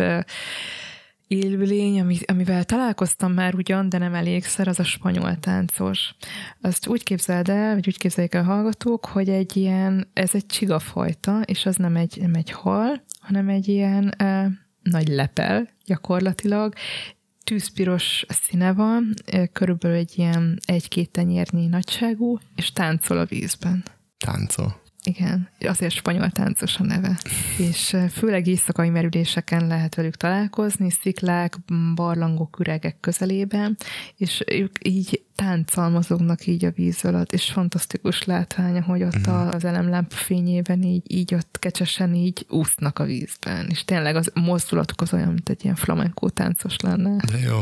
élőlény, amivel találkoztam már ugyan, de nem elégszer, az a spanyol táncos. Azt úgy képzeld el, vagy úgy képzeljék el hallgatók, hogy ez egy csigafajta, és az nem egy hal, hanem egy ilyen nagy lepel gyakorlatilag. Tűzpiros színe van, körülbelül egy ilyen 1-2 tenyérnyi nagyságú, és táncol a vízben. Táncol? Igen, azért spanyol táncos a neve. És főleg éjszakai merüléseken lehet velük találkozni, sziklák, barlangok, üregek közelében, és ők így tánccal mozognak így a víz alatt, és fantasztikus látvány, hogy ott az elemlámpa fényében így ott kecsesen így úsznak a vízben, és tényleg az mozdulatuk az olyan, mint egy ilyen flamenco táncos lenne. De jó,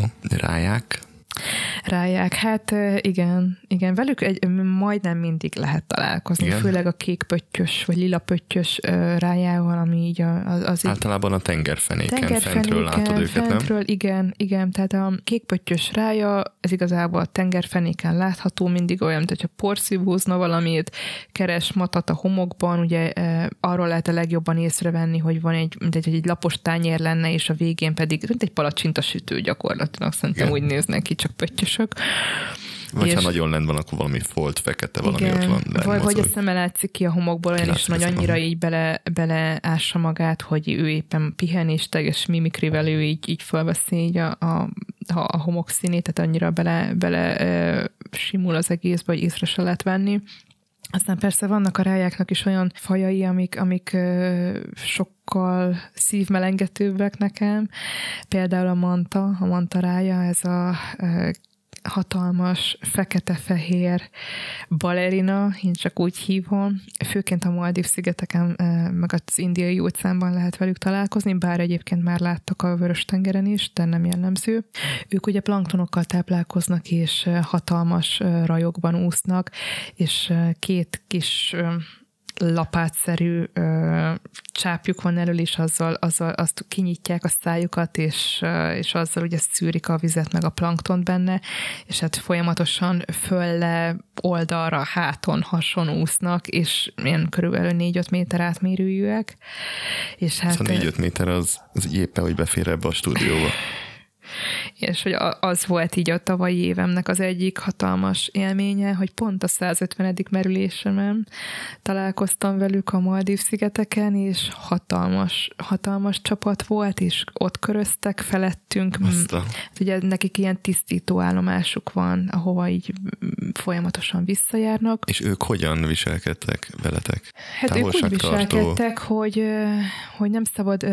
ráják, hát igen, velük majdnem mindig lehet találkozni, igen. Főleg a kékpöttyös vagy lila pöttyös rájával, ami így az általában a tengerfenéken fentről látod őket, fentről, nem? Igen, tehát a kékpöttyös rája, ez igazából a tengerfenéken látható, mindig olyan, mint hogyha porszívózna valamit, keres matat a homokban, ugye arról lehet a legjobban észrevenni, hogy van egy lapos tányér lenne, és a végén pedig egy palacsintasütő gyakorlatilag, szerintem úgy néznek ki, csak pöttyösök. Vagy ha nagyon lent van, akkor valami folt, fekete, valami ott van. Vagy a szeme látszik ki a homokból, olyan is, hogy annyira így beleássa magát, hogy ő éppen pihen, és teljes mimikrivel ő így fölveszi így a homok színét, tehát annyira bele simul az egészbe, hogy észre se lehet venni. Aztán persze vannak a rájáknak is olyan fajai, amik sokkal szívmelengetőbbek nekem. Például a manta rája, hatalmas, fekete-fehér balerina, én csak úgy hívom. Főként a Maldív-szigeteken, meg az Indiai óceánban lehet velük találkozni, bár egyébként már láttak a Vörös-tengeren is, de nem jellemző. Ők ugye planktonokkal táplálkoznak, és hatalmas rajokban úsznak, és két kis lapátszerű csápjuk van elől, és azzal azt kinyitják a szájukat, és azzal ugye szűrik a vizet meg a planktont benne, és hát folyamatosan fölle, oldalra, háton, hason úsznak, és ilyen körülbelül 4-5 méter átmérőjűek. És hát, szóval 4-5 méter az éppen, hogy befér ebbe a stúdióba. És hogy az volt így a tavalyi évemnek az egyik hatalmas élménye, hogy pont a 150. merülésemen találkoztam velük a Maldív-szigeteken, és hatalmas csapat volt, és ott köröztek felettünk. Ugye nekik ilyen tisztító állomásuk van, ahova így folyamatosan visszajárnak. És ők hogyan viselkedtek veletek? Hát ők úgy viselkedtek, hogy nem szabad...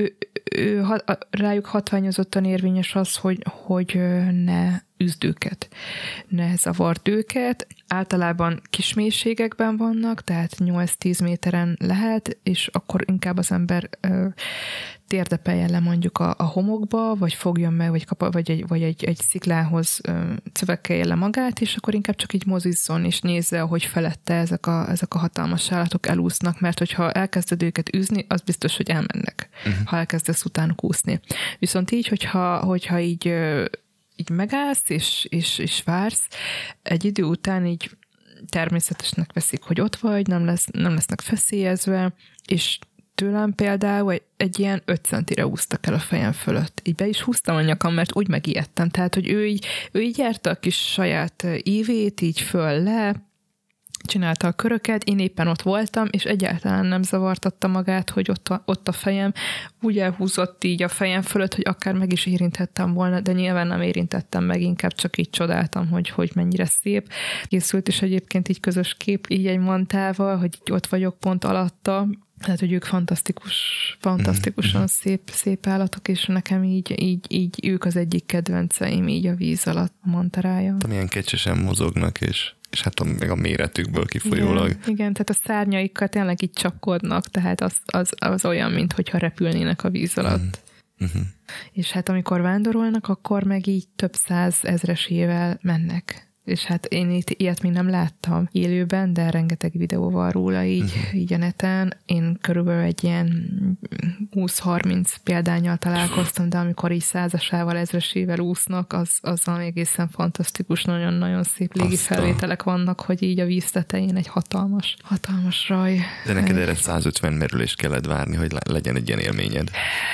rájuk hatványozottan érvényes az, hogy ne üzd őket, ne zavard őket. Általában kis mélységekben vannak, tehát 8-10 méteren lehet, és akkor inkább az ember térdepeljen le mondjuk a homokba, vagy fogjon meg, vagy egy sziklához cövekelje le magát, és akkor inkább csak így mozizzon, és nézze, hogy felette ezek a hatalmas állatok elúsznak, mert hogyha elkezded őket űzni, az biztos, hogy elmennek, ha elkezdesz utánuk úszni. Viszont így, hogyha így megállsz, és vársz, egy idő után így természetesnek veszik, hogy ott vagy, nem lesznek feszélyezve, és tőlem például egy ilyen 5 centire úsztak el a fejem fölött. Így be is húztam a nyakam, mert úgy megijedtem. Tehát, hogy ő így járta a kis saját ívét, így föl le, csinálta a köröket, én éppen ott voltam, és egyáltalán nem zavartatta magát, hogy ott a fejem úgy elhúzott így a fejem fölött, hogy akár meg is érinthettem volna, de nyilván nem érintettem meg, inkább csak így csodáltam, hogy mennyire szép. Készült is egyébként így közös kép, így egy mantával, hogy így ott vagyok pont alatta, tehát, hogy ők fantasztikusan szép állatok, és nekem így ők az egyik kedvenceim így a víz alatt, a mantarája. Milyen kecsesen mozognak, és hát még a méretükből kifolyólag. Igen, tehát a szárnyaikkal tényleg így csapkodnak, tehát az olyan, mintha repülnének a víz alatt. És hát amikor vándorolnak, akkor meg így több 100 ezresével mennek. És hát én ilyet még nem láttam élőben, de rengeteg videó van róla így a neten. Én körülbelül egy ilyen 20-30 példánnyal találkoztam, de amikor így 100-asával, ezresével úsznak, az valami egészen fantasztikus, nagyon-nagyon szép légi felvételek vannak, hogy így a víz tetején egy hatalmas raj. De neked erre 150 merülést kellett várni, hogy legyen egy ilyen élményed.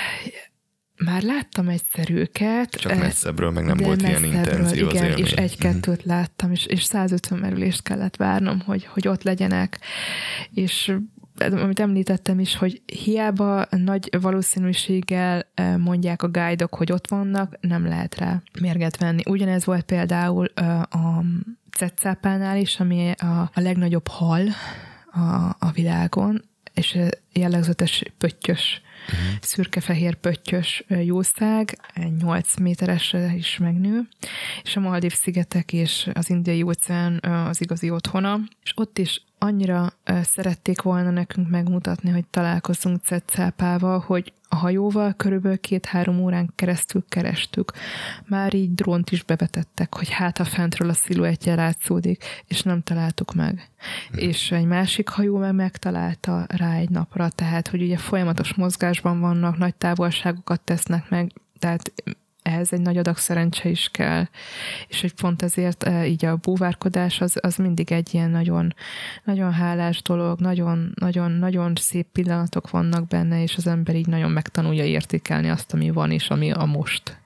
Már láttam egyszer őket. Csak messzebbről, meg nem volt ilyen intenzió igen, az élmény. És 1-2-t láttam, és 150 merülést kellett várnom, hogy ott legyenek. És amit említettem is, hogy hiába nagy valószínűséggel mondják a guide-ok, hogy ott vannak, nem lehet rá mérget venni. Ugyanez volt például a cetszápánál is, ami a legnagyobb hal a világon, és jellegzetes pöttyös, szürke-fehér pöttyös jószág, 8 méteresre is megnő, és a Maldív-szigetek és az Indiai óceán az igazi otthona, és ott is annyira szerették volna nekünk megmutatni, hogy találkozzunk cetszápával, hogy a hajóval körülbelül 2-3 órán keresztül kerestük. Már így drónt is bevetettek, hogy hát a fentről a sziluettje látszódik, és nem találtuk meg. És egy másik hajó meg megtalálta rá egy napra, tehát, hogy ugye folyamatos mozgásban vannak, nagy távolságokat tesznek meg, tehát ehhez egy nagy adag szerencse is kell, és hogy pont ezért így a búvárkodás az mindig egy ilyen nagyon, nagyon hálás dolog, nagyon szép pillanatok vannak benne, és az ember így nagyon megtanulja értékelni azt, ami van, és ami a most.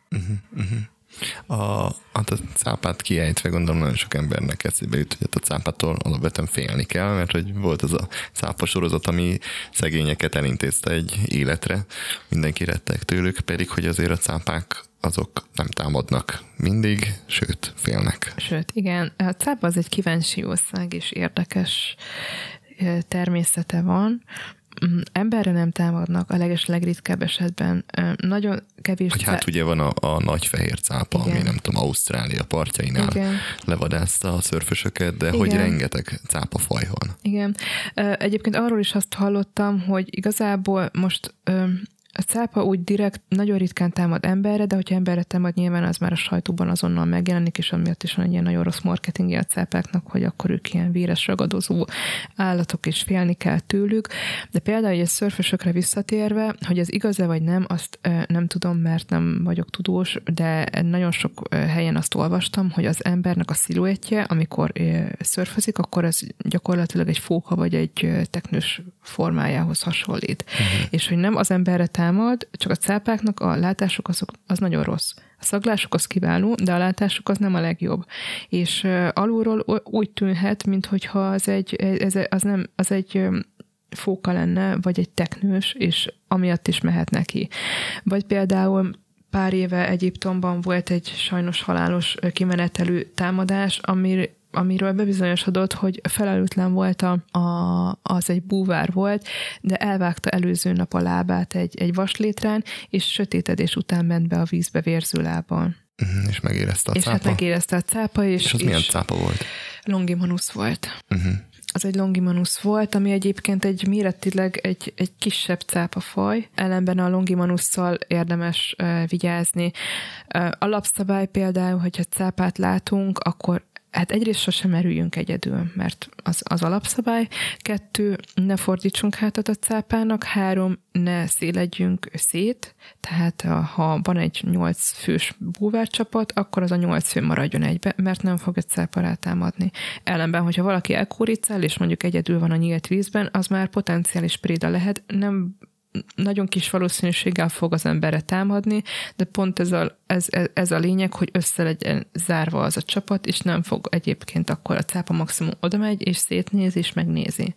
A cápát kiejtve gondolom nagyon sok embernek eszébe jut, hogy a cápától alapvetően félni kell, mert hogy volt az a cápa sorozat, ami szegényeket elintézte egy életre, mindenki retteg tőlük, pedig hogy azért a cápák azok nem támadnak mindig, sőt, félnek. Sőt, igen. A cápa az egy kíváncsi jószág, és érdekes természete van. emberre nem támadnak a legritkább esetben. Nagyon kevés... Vagy hát ugye van a nagy fehér cápa, igen, ami nem tudom, Ausztrália partjainál igen, levadászta a szörfösöket, de igen, hogy rengeteg cápafaj van. Igen. Egyébként arról is azt hallottam, hogy igazából most... A cápa úgy direkt nagyon ritkán támad emberre, de hogyha emberre támad, nyilván az már a sajtóban azonnal megjelenik, és amiatt is van egy ilyen nagyon rossz marketingje a cápáknak, hogy akkor ők ilyen véres ragadozó állatok, és félni kell tőlük. De például egy szörfösökre visszatérve, hogy ez igaz-e vagy nem, azt nem tudom, mert nem vagyok tudós, de nagyon sok helyen azt olvastam, hogy az embernek a sziluettje, amikor szörfözik, akkor ez gyakorlatilag egy fóka vagy egy teknős formájához hasonlít. És hogy nem az emberre támad, csak a cápáknak a látásuk az nagyon rossz. A szaglásuk az kiváló, de a látásuk az nem a legjobb. És alulról úgy tűnhet, minthogyha az egy fóka lenne, vagy egy teknős, és amiatt is mehet neki. Vagy például pár éve Egyiptomban volt egy sajnos halálos kimenetelű támadás, amiről bebizonyosodott, hogy felelőtlen volt az egy búvár volt, de elvágta előző nap a lábát egy vaslétrán, és sötétedés után ment be a vízbe vérző lábbal. És megérezte a cápa? És hát megérezte a cápa. És az milyen cápa volt? Longimanus volt. Az egy Longimanus volt, ami egyébként egy méretileg egy kisebb cápafaj. Ellenben a Longimanusszal érdemes vigyázni. Alapszabály például, hogyha cápát látunk, akkor hát egyrészt sosem merüljünk egyedül, mert az alapszabály. 2, ne fordítsunk hátat a cápának. 3, ne széledjünk szét, tehát ha van egy 8 fős búvárcsapat, akkor az a 8 fő maradjon egybe, mert nem fog egy cápa rátámadni. Ellenben, hogyha valaki elkóricál, és mondjuk egyedül van a nyílt vízben, az már potenciális préda lehet, nem nagyon kis valószínűséggel fog az emberre támadni, de pont ez a lényeg, hogy össze legyen zárva az a csapat, és nem fog egyébként akkor a cápa maximum oda megy, és szétnéz, és megnézi.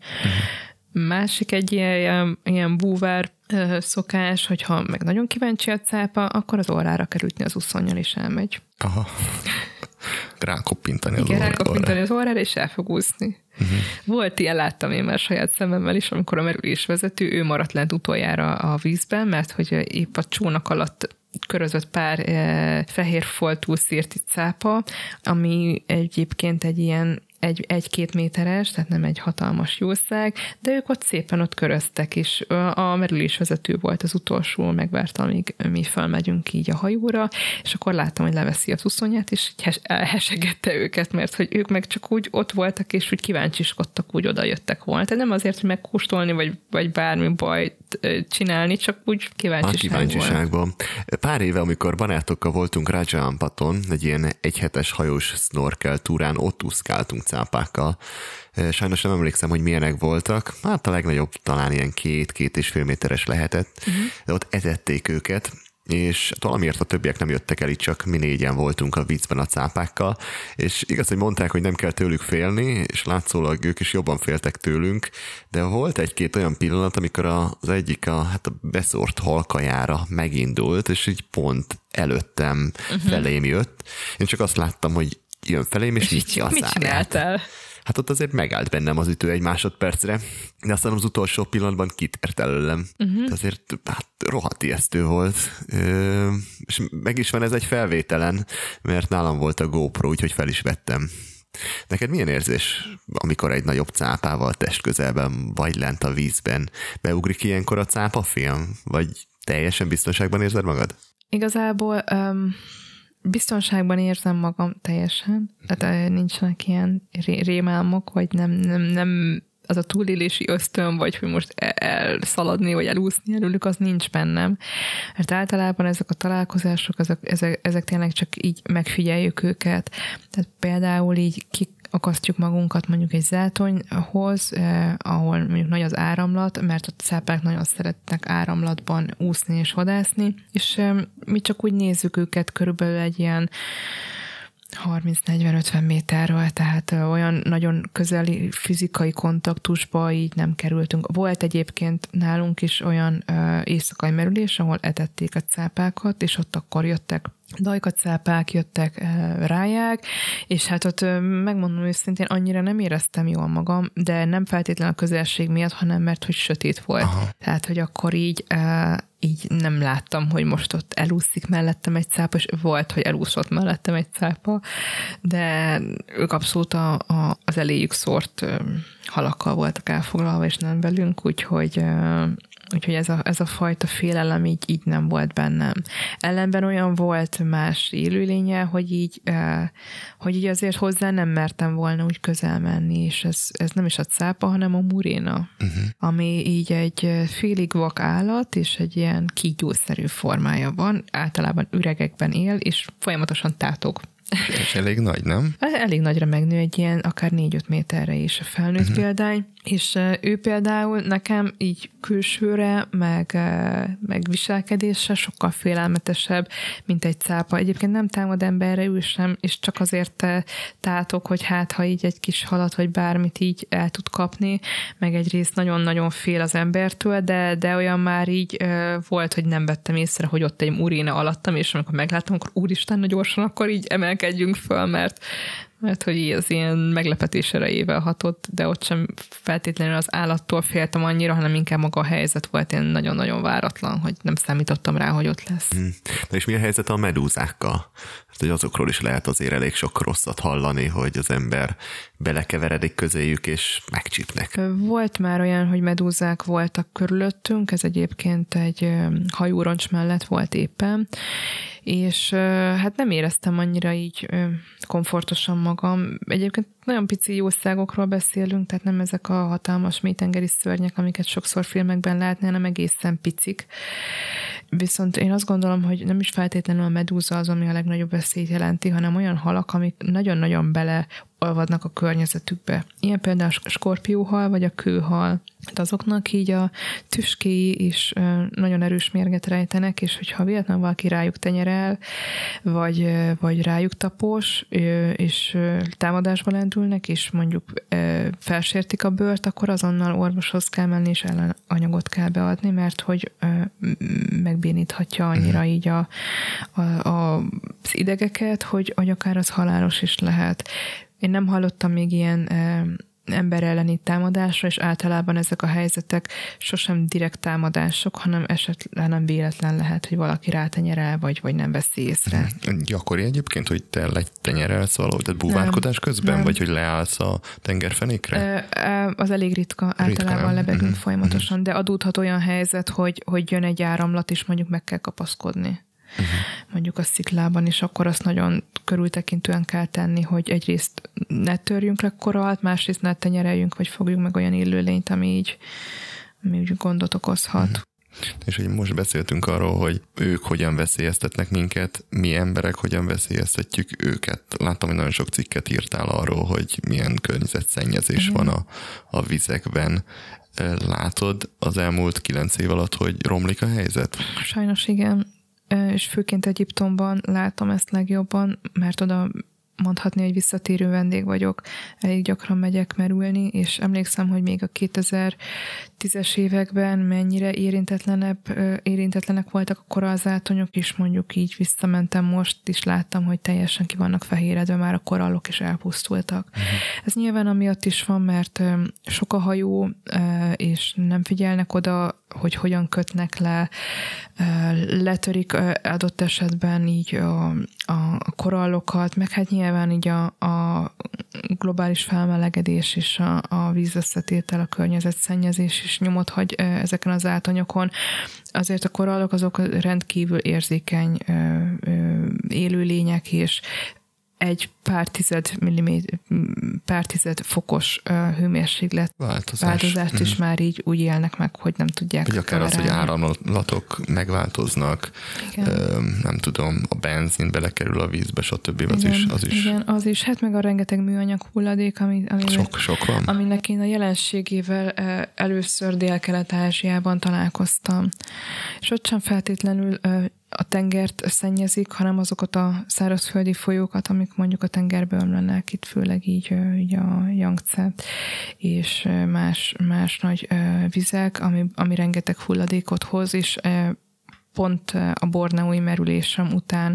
Másik egy ilyen búvár szokás, hogyha meg nagyon kíváncsi a cápa, akkor az orrára kell ütni az uszonnyal, és elmegy. Aha. Rákoppintani az orrára. Igen, rákoppintani az orrára, és el fog úszni. Volt ilyen, láttam én már saját szememmel is, amikor a merülésvezető, ő maradt lent utoljára a vízben, mert hogy épp a csónak alatt körözött pár fehér foltú szirti cápa, ami egyébként egy ilyen 1-2 méteres, tehát nem egy hatalmas jószág, de ők ott szépen köröztek, és a merülésvezető volt az utolsó, megvárta, amíg mi felmegyünk így a hajóra, és akkor láttam, hogy leveszi az uszonyát, és elhesegette őket, mert hogy ők meg csak úgy ott voltak, és úgy kíváncsiskodtak, úgy oda jöttek volna. Tehát nem azért, hogy megkóstolni, vagy bármi bajt csinálni, csak úgy kíváncsiságban. Pár éve, amikor barátokkal voltunk Raja Ampaton, egy ilyen 1 hetes hajós snorkel túrán, ott úszkáltunk cápákkal. Sajnos nem emlékszem, hogy milyenek voltak. Hát a legnagyobb talán ilyen 2-2,5 méteres lehetett, de ott etették őket, és valamiért a többiek nem jöttek el, itt csak mi 4-en voltunk a vízben a cápákkal, és igaz, hogy mondták, hogy nem kell tőlük félni, és látszólag ők is jobban féltek tőlünk, de volt 1-2 olyan pillanat, amikor az egyik a beszórt halkajára megindult, és így pont előttem felém jött. Én csak azt láttam, hogy jön felém, és nyitja a száját. Mit csináltál? Hát ott azért megállt bennem az ütő 1 másodpercre, de aztán az utolsó pillanatban kitért előlem. De azért rohadt ijesztő volt. És meg is van ez egy felvételen, mert nálam volt a GoPro, úgyhogy fel is vettem. Neked milyen érzés, amikor egy nagyobb cápával testközelben vagy lent a vízben? Beugrik ilyenkor a cápafilm? Vagy teljesen biztonságban érzed magad? Igazából... biztonságban érzem magam teljesen, tehát nincsenek ilyen rémálmok, vagy nem az a túlélési ösztön, vagy hogy most elszaladni, vagy elúszni előlük, az nincs bennem. Mert általában ezek a találkozások, ezek tényleg csak így megfigyeljük őket. Tehát például így akasztjuk magunkat mondjuk egy zátonyhoz, ahol mondjuk nagy az áramlat, mert a cápák nagyon szeretnek áramlatban úszni és vadászni, és mi csak úgy nézzük őket körülbelül egy ilyen 30-40-50 méterről, tehát olyan nagyon közeli fizikai kontaktusba így nem kerültünk. Volt egyébként nálunk is olyan éjszakai merülés, ahol etették a cápákat, és ott akkor jöttek dajkacápák, jöttek ráják, és hát ott megmondom őszintén, annyira nem éreztem jól magam, de nem feltétlenül a közelség miatt, hanem mert hogy sötét volt. Aha. Tehát, hogy akkor így nem láttam, hogy most ott elúszik mellettem egy cápa, és volt, hogy elúszott mellettem egy cápa, de ők abszolút az eléjük szórt halakkal voltak elfoglalva, és nem velünk, úgyhogy ez a fajta félelem így nem volt bennem. Ellenben olyan volt más élőlénye, hogy így azért hozzá nem mertem volna úgy közel menni, és ez nem is a cápa, hanem a muréna, ami így egy félig vak állat, és egy ilyen kígyószerű formája van, általában üregekben él, és folyamatosan tátog. És elég nagy, nem? Elég nagyra megnő, egy ilyen akár 4-5 méterre is a felnőtt példány, és ő például nekem így külsőre, meg viselkedésre sokkal félelmetesebb, mint egy cápa. Egyébként nem támad emberre ő sem, és csak azért tátok, hogy hát, ha így egy kis halat, vagy bármit így el tud kapni, meg egyrészt nagyon-nagyon fél az embertől, de olyan már így volt, hogy nem vettem észre, hogy ott egy muréna alattam, és amikor megláttam, akkor úristen, gyorsan, akkor így emelkedjünk föl, mert hogy az ilyen meglepetés erejével hatott, de ott sem feltétlenül az állattól féltem annyira, hanem inkább maga a helyzet volt ilyen nagyon-nagyon váratlan, hogy nem számítottam rá, hogy ott lesz. Na és mi a helyzet a medúzákkal? Hogy azokról is lehet azért elég sok rosszat hallani, hogy az ember belekeveredik közéjük, és megcsípnek. Volt már olyan, hogy medúzák voltak körülöttünk, ez egyébként egy hajóroncs mellett volt éppen, és hát nem éreztem annyira így komfortosan magam. Egyébként nagyon pici jószágokról beszélünk, tehát nem ezek a hatalmas mélytengeri szörnyek, amiket sokszor filmekben látni, hanem egészen picik. Viszont én azt gondolom, hogy nem is feltétlenül a medúza az, ami a legnagyobb veszélyt jelenti, hanem olyan halak, amik nagyon-nagyon beleolvadnak a környezetükbe. Ilyen például a skorpióhal, vagy a kőhal. De azoknak így a tüskéi is nagyon erős mérget rejtenek, és hogyha véletlenül valaki rájuk tenyerel, vagy rájuk tapos, és támadásba lendülnek, és mondjuk felsértik a bőrt, akkor azonnal orvoshoz kell menni, és ellenanyagot kell beadni, mert hogy megbéníthatja annyira így az idegeket, hogy akár az halálos is lehet. Én nem hallottam még ilyen ember elleni támadásra, és általában ezek a helyzetek sosem direkt támadások, hanem esetleg véletlen lehet, hogy valaki rátenyerel, vagy nem veszi észre. Gyakori egyébként, hogy te letenyerelsz valahogy, tehát búvárkodás közben, nem. Vagy hogy leállsz a tengerfenékre? Az elég ritka, általában lebegünk folyamatosan, de adódhat olyan helyzet, hogy jön egy áramlat, és mondjuk meg kell kapaszkodni. Mondjuk a sziklában, és akkor azt nagyon körültekintően kell tenni, hogy egyrészt ne törjünk le korallt, másrészt ne tenyereljünk, vagy fogjuk meg olyan élőlényt, ami úgy gondot okozhat. És hogy most beszéltünk arról, hogy ők hogyan veszélyeztetnek minket, mi emberek hogyan veszélyeztetjük őket. Láttam, hogy nagyon sok cikket írtál arról, hogy milyen környezetszennyezés van a vizekben. Látod az elmúlt 9 év alatt, hogy romlik a helyzet? Sajnos igen. És főként Egyiptomban látom ezt legjobban, mert oda mondhatni, hogy visszatérő vendég vagyok, elég gyakran megyek merülni, és emlékszem, hogy még a 2010-es években mennyire érintetlenek voltak a korallzátonyok, és mondjuk így visszamentem most, is láttam, hogy teljesen ki vannak fehéredve, már a korallok is elpusztultak. Ez nyilván amiatt is van, mert sok a hajó, és nem figyelnek oda, hogy hogyan kötnek le, letörik adott esetben így a korallokat, meg hát nyilván így a globális felmelegedés és a vízösszetétel, a környezetszennyezés is nyomot hagy ezeken az átanyokon. Azért a korallok azok rendkívül érzékeny élőlények, és egy pár tized fokos hőmérséklet változást is már így úgy élnek meg, hogy nem tudják. Vagy akár az, hogy áramlatok megváltoznak, nem tudom, a benzin belekerül a vízbe, stb. Az is. Igen, az is. Hát meg a rengeteg műanyag hulladék, sok van. Aminek én a jelenségével először Dél-Kelet-Ázsiában találkoztam. És ott sem feltétlenül a tengert szennyezik, hanem azokat a szárazföldi folyókat, amik mondjuk a tengerbe ömlenek, itt főleg így a Yangtze és más nagy vizek, ami rengeteg hulladékot hoz, és pont a borneói merülésem után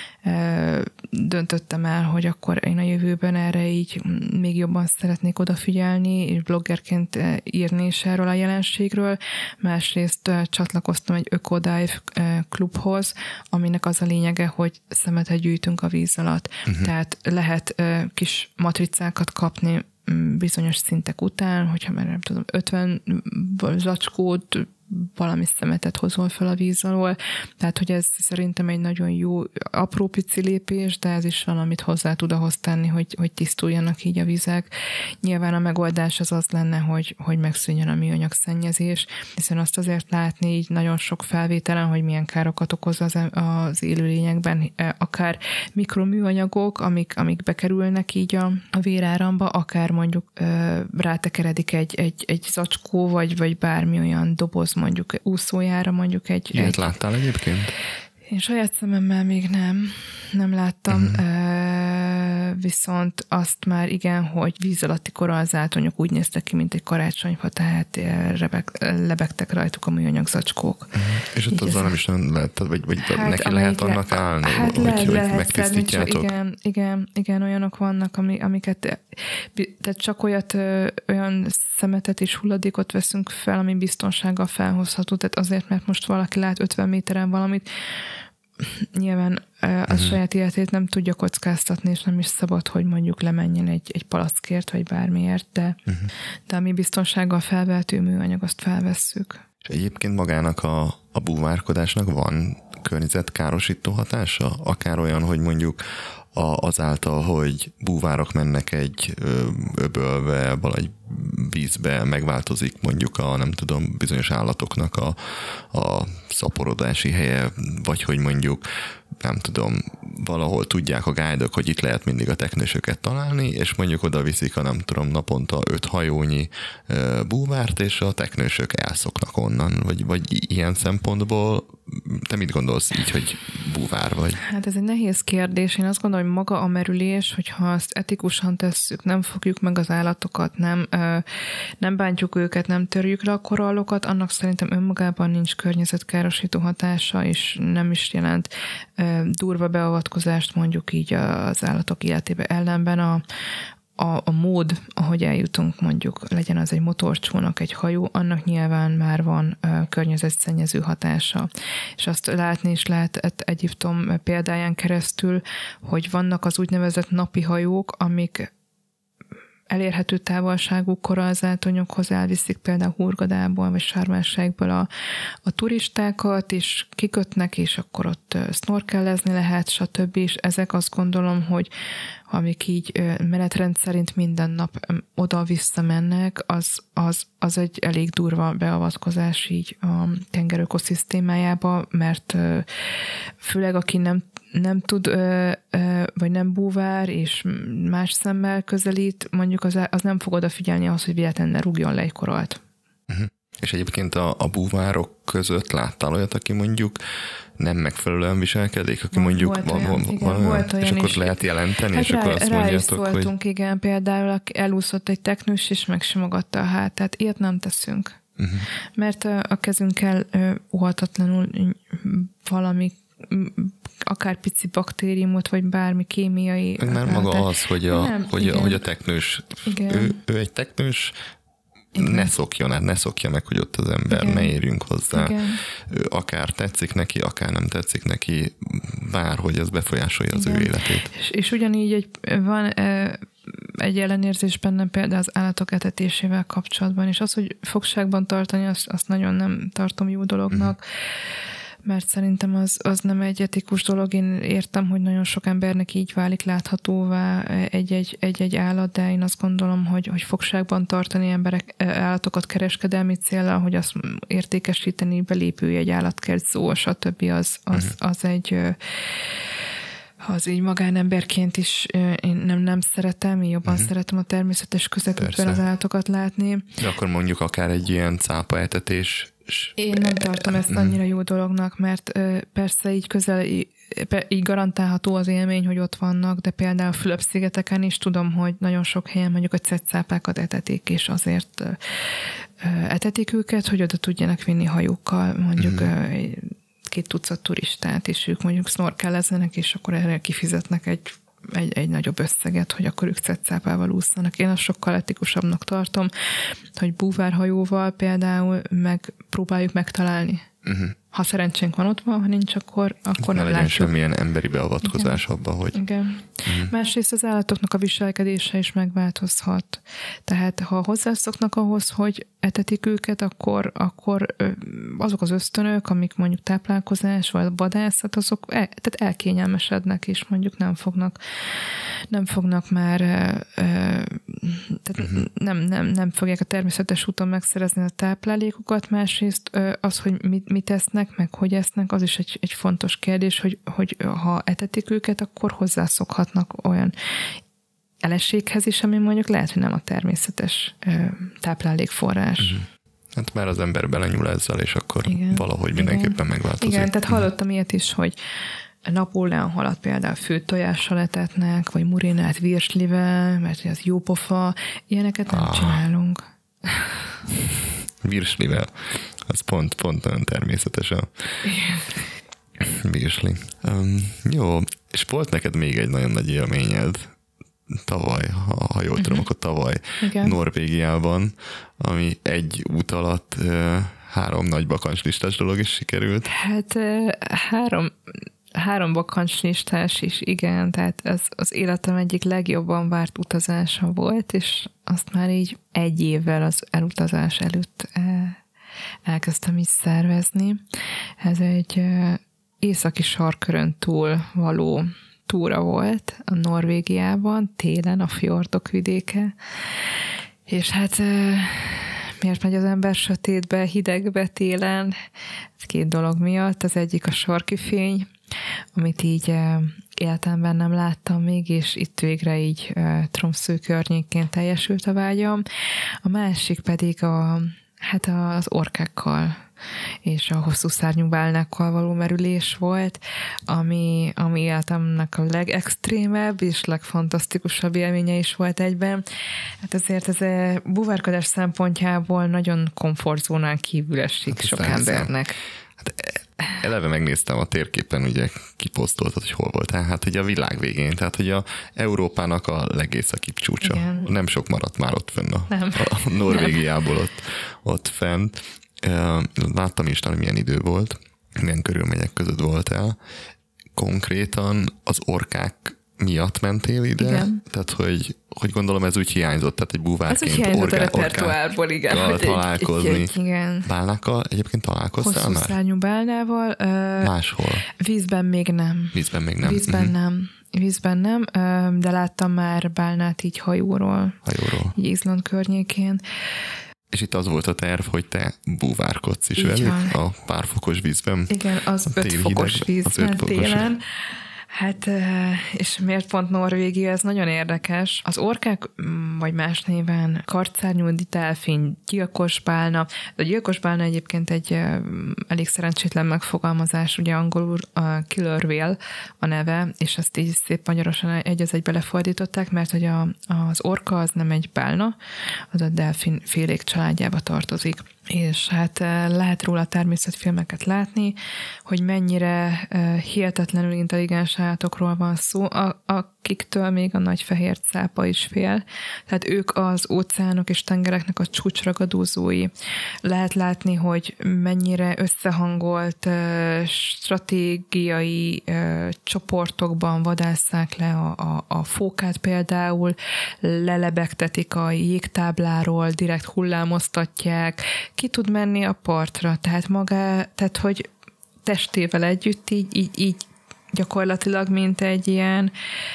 döntöttem el, hogy akkor én a jövőben erre így még jobban szeretnék odafigyelni, és bloggerként írni is erről a jelenségről. Másrészt csatlakoztam egy Ökodive klubhoz, aminek az a lényege, hogy szemetet gyűjtünk a víz alatt. Tehát lehet kis matricákat kapni bizonyos szintek után, hogyha már nem tudom, 50 zacskót, valami szemetet hozol fel a víz alól. Tehát, hogy ez szerintem egy nagyon jó, apró pici lépés, de ez is valamit hozzá tud ahhoz tenni, hogy tisztuljanak így a vizek. Nyilván a megoldás az lenne, hogy megszűnjön a műanyag szennyezés, hiszen azt azért látni így nagyon sok felvételen, hogy milyen károkat okoz az élőlényekben, akár mikroműanyagok, amik bekerülnek így a véráramba, akár mondjuk rátekeredik egy zacskó, vagy bármi olyan doboz, mondjuk úszójára, mondjuk Ilyet láttál egyébként? Én saját szememmel még nem láttam, viszont azt már igen, hogy víz alatti korallzátonyok úgy néztek ki, mint egy karácsonyfa, tehát lebegtek rajtuk a műanyag zacskók. És ott azzal nem is lehet, vagy hát, neki lehet annak állni, hát hogy megtisztítjátok? Igen, olyanok vannak, amiket, tehát csak olyan szemetet és hulladékot veszünk fel, ami biztonsággal felhozható, tehát azért, mert most valaki lát 50 méteren valamit, nyilván a saját életét nem tudja kockáztatni, és nem is szabad, hogy mondjuk lemenjen egy palackért, vagy bármiért, de ami biztonsággal felvehető műanyag, azt felvesszük. És egyébként magának a búvárkodásnak van környezetkárosító hatása? Akár olyan, hogy mondjuk azáltal, hogy búvárok mennek egy öbölbe, valahogy vízbe, megváltozik mondjuk nem tudom, bizonyos állatoknak a szaporodási helye, vagy hogy mondjuk nem tudom, valahol tudják a guide-ok, hogy itt lehet mindig a teknősöket találni, és mondjuk oda viszik nem tudom, naponta 5 hajónyi búvárt, és a teknősök elszoknak onnan, vagy ilyen szempontból te mit gondolsz így, hogy búvár vagy? Hát ez egy nehéz kérdés. Én azt gondolom, hogy maga a merülés, hogyha azt etikusan tesszük, nem fogjuk meg az állatokat, nem bántjuk őket, nem törjük le a korallokat, annak szerintem önmagában nincs környezetkárosító hatása, és nem is jelent durva beavatkozást mondjuk így az állatok életébe. Ellenben a mód, ahogy eljutunk, mondjuk legyen az egy motorcsónak, egy hajó, annak nyilván már van környezetszennyező hatása. És azt látni is lehet Egyiptom példáján keresztül, hogy vannak az úgynevezett napi hajók, amik elérhető távolságú korallzátonyokhoz elviszik például Hurgadából vagy Sharm el-Sheikből a turistákat, és kikötnek, és akkor ott snorkellezni lehet, stb. És ezek azt gondolom, hogy amik így menetrend szerint minden nap oda-vissza mennek, az egy elég durva beavatkozás így a tenger ökoszisztémájába, mert főleg aki nem tud, vagy nem búvár, és más szemmel közelít, mondjuk az nem fog odafigyelni ahhoz, hogy véletlenül rúgjon le egy korallt. És egyébként a búvárok között láttál olyat, aki mondjuk nem megfelelően viselkedik, aki mondjuk volt olyan és akkor is. lehet jelenteni, hát és akkor azt mondjátok, hogy... igen, például elúszott egy teknős, és megsimogatta a hátát. Ilyet nem teszünk. Mert a kezünkkel óhatatlanul valami akár pici baktériumot, vagy bármi kémiai... Már maga az, hogy a teknős, ő egy teknős, ne szokja meg, hogy ott az ember, ne érjünk hozzá. Ő akár tetszik neki, akár nem tetszik neki, bárhogy ez befolyásolja az ő életét. És ugyanígy van egy ellenérzés bennem például az állatok etetésével kapcsolatban, és az, hogy fogságban tartani, azt nagyon nem tartom jó dolognak, mert szerintem az nem egy etikus dolog. Én értem, hogy nagyon sok embernek így válik láthatóvá egy állat, de én azt gondolom, hogy fogságban tartani állatokat kereskedelmi céllal, hogy azt értékesíteni, belépője egy állatkert szó, stb. Az így magánemberként is én nem szeretem, én jobban szeretem a természetes közvetben az állatokat látni. De akkor mondjuk akár egy ilyen cápaetetés. Én nem tartom ezt annyira jó dolognak, mert persze így így garantálható az élmény, hogy ott vannak, de például a Fülöp-szigeteken is tudom, hogy nagyon sok helyen mondjuk a cetszápákat etetik, és azért etetik őket, hogy oda tudjanak vinni hajókkal mondjuk 1-2 tucat turistát, és ők mondjuk snorkelezzenek, és akkor erre kifizetnek egy nagyobb összeget, hogy akkor ők cetszápával ússzanak. Én azt sokkal etikusabbnak tartom, hogy búvárhajóval például próbáljuk megtalálni. Ha szerencsénk van ott van, ha nincs, akkor nem legyen látjuk. semmilyen emberi beavatkozás abba, hogy... Igen. Másrészt az állatoknak a viselkedése is megváltozhat. Tehát ha hozzászoknak ahhoz, hogy etetik őket, akkor azok az ösztönök, amik mondjuk táplálkozás vagy vadászat, azok tehát elkényelmesednek, és mondjuk nem fognak már tehát nem fogják a természetes úton megszerezni a táplálékokat. Másrészt az, hogy mit esznek, meg hogy esznek, az is egy fontos kérdés, hogy ha etetik őket, akkor hozzászokhatnak olyan elességhez is, ami mondjuk lehet, hogy nem a természetes táplálékforrás. Hát már az ember belenyúl ezzel, és akkor valahogy mindenképpen megváltozik. Igen, tehát hallottam ilyet is, hogy Napóleon halat például főtt tojással etetnek, vagy murinát virslivel, mert az jó pofa, ilyeneket nem csinálunk. Virslivel. Az pont nagyon természetes a virsli. Jó, és volt neked még egy nagyon nagy élményed tavaly, ha jól tudom, akkor tavaly Norvégiában, ami egy út alatt 3 nagy bakancslistás dolog is sikerült. Hát 3 bakancslistás is, igen, tehát ez az életem egyik legjobban várt utazása volt, és azt már így 1 évvel az elutazás előtt elkezdtem is szervezni. Ez egy északi sarkkörön túl való túra volt a Norvégiában, télen, a fjordok vidéke, és hát miért megy az ember sötétbe, hidegbe télen? Ez 2 dolog miatt. Az egyik a sarki fény, amit így életemben nem láttam még, és itt végre így Tromsø környékén teljesült a vágyam. A másik pedig az orkákkal és a hosszú szárnyú bálnákkal való merülés volt, ami életemnek a legextrémebb és legfantasztikusabb élménye is volt egyben. Hát azért ez búvárkodás szempontjából nagyon komfortzónán kívül esik sok embernek. Hát eleve megnéztem a térképen, ugye kiposztoltad, hogy hol voltál, hát ugye a világ végén, tehát hogy a Európának a legészakibb csúcsa. Igen. Nem sok maradt már ott fenn a Norvégiából ott fent. Láttam is, hogy milyen idő volt, milyen körülmények között voltál. Konkrétan az orkák miatt mentél ide? Igen. Tehát, hogy gondolom ez úgy hiányzott, tehát egy búvárként ez úgy hiányzott a repertoárból, igen. Találkozni. Igen. Bálnákkal egyébként találkoztál már? Hosszú szárnyú bálnával. Máshol? Vízben még nem. Vízben nem, de láttam már bálnát így hajóról. Így Izland környékén. És itt az volt a terv, hogy te búvárkodsz is velük a pár fokos vízben. Igen, az 5 fokos vízben télen. Hát, és miért pont Norvégia, ez nagyon érdekes. Az orkák, vagy más néven kartszárnyú delfin, gyilkosbálna. A gyilkosbálna egyébként egy elég szerencsétlen megfogalmazás, ugye angolul a killer whale a neve, és ezt így szép magyarosan egy-egybe lefordították, mert hogy az orka az nem egy bálna, az a delfin félék családjába tartozik. És hát lehet róla természetfilmeket látni, hogy mennyire hihetetlenül intelligens állatokról van szó, akiktől még a nagy fehér cápa is fél. Tehát ők az óceánok és tengereknek a csúcsragadózói. Lehet látni, hogy mennyire összehangolt stratégiai csoportokban vadásszák le a fókát például, lelebegtetik a jégtábláról, direkt hullámoztatják, ki tud menni a partra, tehát hogy testével együtt így gyakorlatilag, mint egy ilyen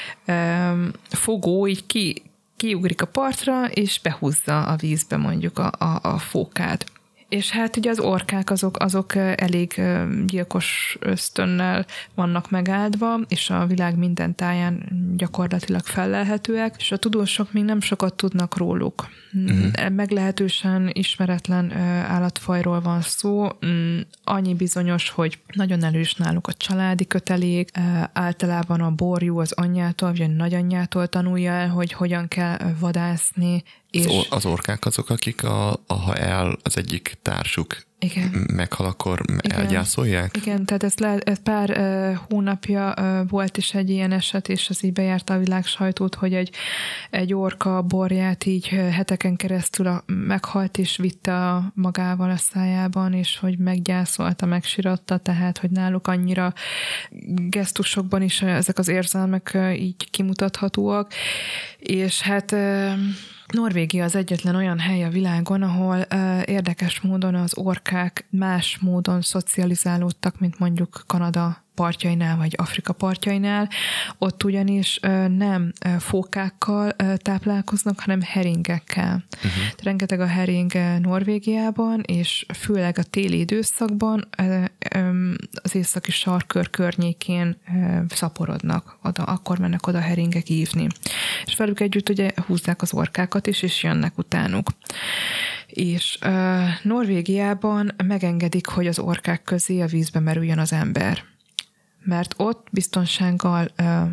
fogó, így kiugrik a partra, és behúzza a vízbe mondjuk a fókát. És hát ugye az orkák azok elég gyilkos ösztönnel vannak megáldva, és a világ minden táján gyakorlatilag fellelhetőek, és a tudósok még nem sokat tudnak róluk. Meglehetősen ismeretlen állatfajról van szó. Annyi bizonyos, hogy nagyon erős náluk a családi kötelék, általában a borjú az anyjától, vagy a nagyanyjától tanulja el, hogy hogyan kell vadászni. És az orkák azok, akik ha az egyik társuk meghal, akkor elgyászolják? Igen, tehát ez pár hónapja volt is egy ilyen eset, és ez így bejárta a világ sajtót, hogy egy orka borját így heteken keresztül meghalt, és vitte magával a szájában, és hogy meggyászolta, megsiratta, tehát, hogy náluk annyira gesztusokban is ezek az érzelmek így kimutathatóak, és hát Norvégia az egyetlen olyan hely a világon, ahol érdekes módon az orkák más módon szocializálódtak, mint mondjuk Kanada partjainál, vagy Afrika partjainál. Ott ugyanis nem fókákkal táplálkoznak, hanem heringekkel. Rengeteg a hering Norvégiában, és főleg a téli időszakban az északi sarkkör környékén szaporodnak. Akkor mennek oda heringek ívni. És velük együtt ugye húzzák az orkákat is, és jönnek utánuk. És Norvégiában megengedik, hogy az orkák közé a vízbe merüljön az ember. Mert ott biztonsággal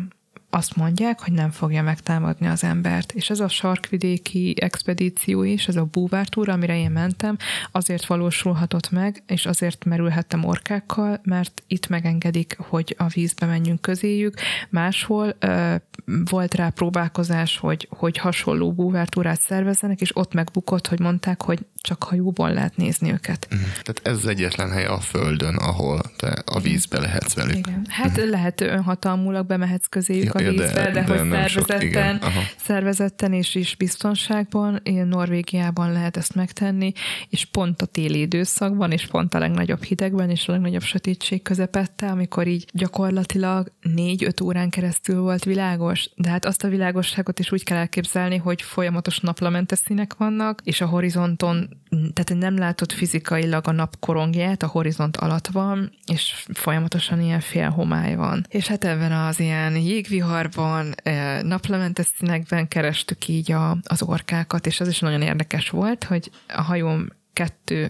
azt mondják, hogy nem fogja megtámadni az embert. És ez a sarkvidéki expedíció is, ez a búvártúra, amire én mentem, azért valósulhatott meg, és azért merülhettem orkákkal, mert itt megengedik, hogy a vízbe menjünk közéjük. Máshol volt rá próbálkozás, hogy hasonló búvártúrát szervezzenek, és ott megbukott, hogy mondták, hogy csak hajóból lehet nézni őket. Tehát ez az egyetlen hely a Földön, ahol te a vízbe lehetsz velük. Igen. Hát lehet önhatalmulag bemehetsz közéjük a vízbe, de hogy szervezetten és is biztonságban, Norvégiában lehet ezt megtenni, és pont a téli időszakban, és pont a legnagyobb hidegben, és a legnagyobb sötétség közepette, amikor így gyakorlatilag 4-5 órán keresztül volt világos, de hát azt a világosságot is úgy kell elképzelni, hogy folyamatos naplementes színek vannak, és a horizonton, tehát nem látod fizikailag a nap korongját, a horizont alatt van, és folyamatosan ilyen félhomály van. És hát ebben az ilyen jégviharban, naplementes színekben kerestük így az orkákat, és az is nagyon érdekes volt, hogy a hajón 2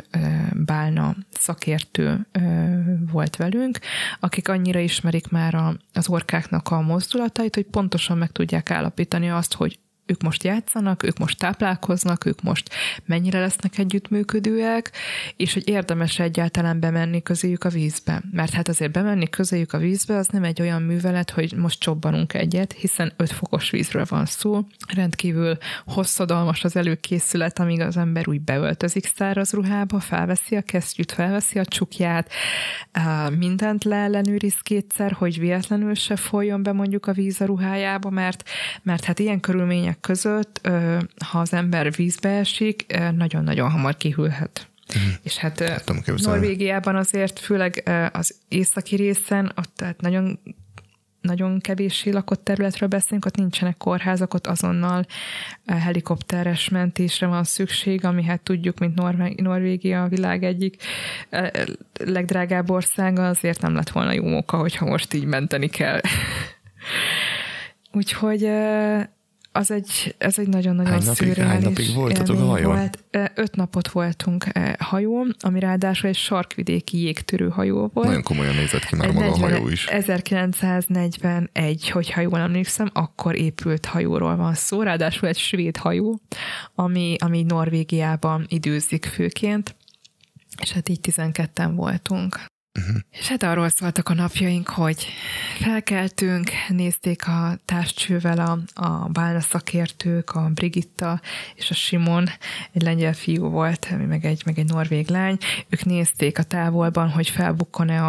bálna szakértő volt velünk, akik annyira ismerik már az orkáknak a mozdulatait, hogy pontosan meg tudják állapítani azt, hogy ők most játszanak, ők most táplálkoznak, ők most mennyire lesznek együttműködőek, és hogy érdemes egyáltalán bemenni közéjük a vízbe. Mert hát azért bemenni közéjük a vízbe, az nem egy olyan művelet, hogy most csobbanunk egyet, hiszen 5 fokos vízről van szó. Rendkívül hosszadalmas az előkészület, amíg az ember úgy beöltözik száraz ruhába, felveszi a kesztyűt, felveszi a csukját, mindent leellenőriz 2-szer, hogy véletlenül se folyjon be mondjuk a víz a ruhájába, mert hát ilyen körülmények között, ha az ember vízbe esik, nagyon-nagyon hamar kihűlhet. És hát Norvégiában azért, főleg az északi részen, ott tehát nagyon, nagyon kevéssé lakott területről beszélünk, ott nincsenek kórházak, ott azonnal helikopteres mentésre van szükség, ami hát tudjuk, mint Norvégia a világ egyik legdrágább országa, azért nem lett volna jó oka, hogyha most így menteni kell. Úgyhogy ez egy nagyon-nagyon szürreális hány napig voltatok a hajón? 5 napot voltunk hajón, ami ráadásul egy sarkvidéki jégtörő hajó volt. Nagyon komolyan nézett ki már maga a hajó is. 1941, hogyha jól emlékszem, akkor épült hajóról van szó, ráadásul egy svéd hajó, ami Norvégiában időzik főként, és hát így 12-en voltunk. És hát arról szóltak a napjaink, hogy felkeltünk, nézték a társcsővel a bálna szakértők, a Brigitta és a Simon, egy lengyel fiú volt, meg egy norvég lány. Ők nézték a távolban, hogy felbukkan-e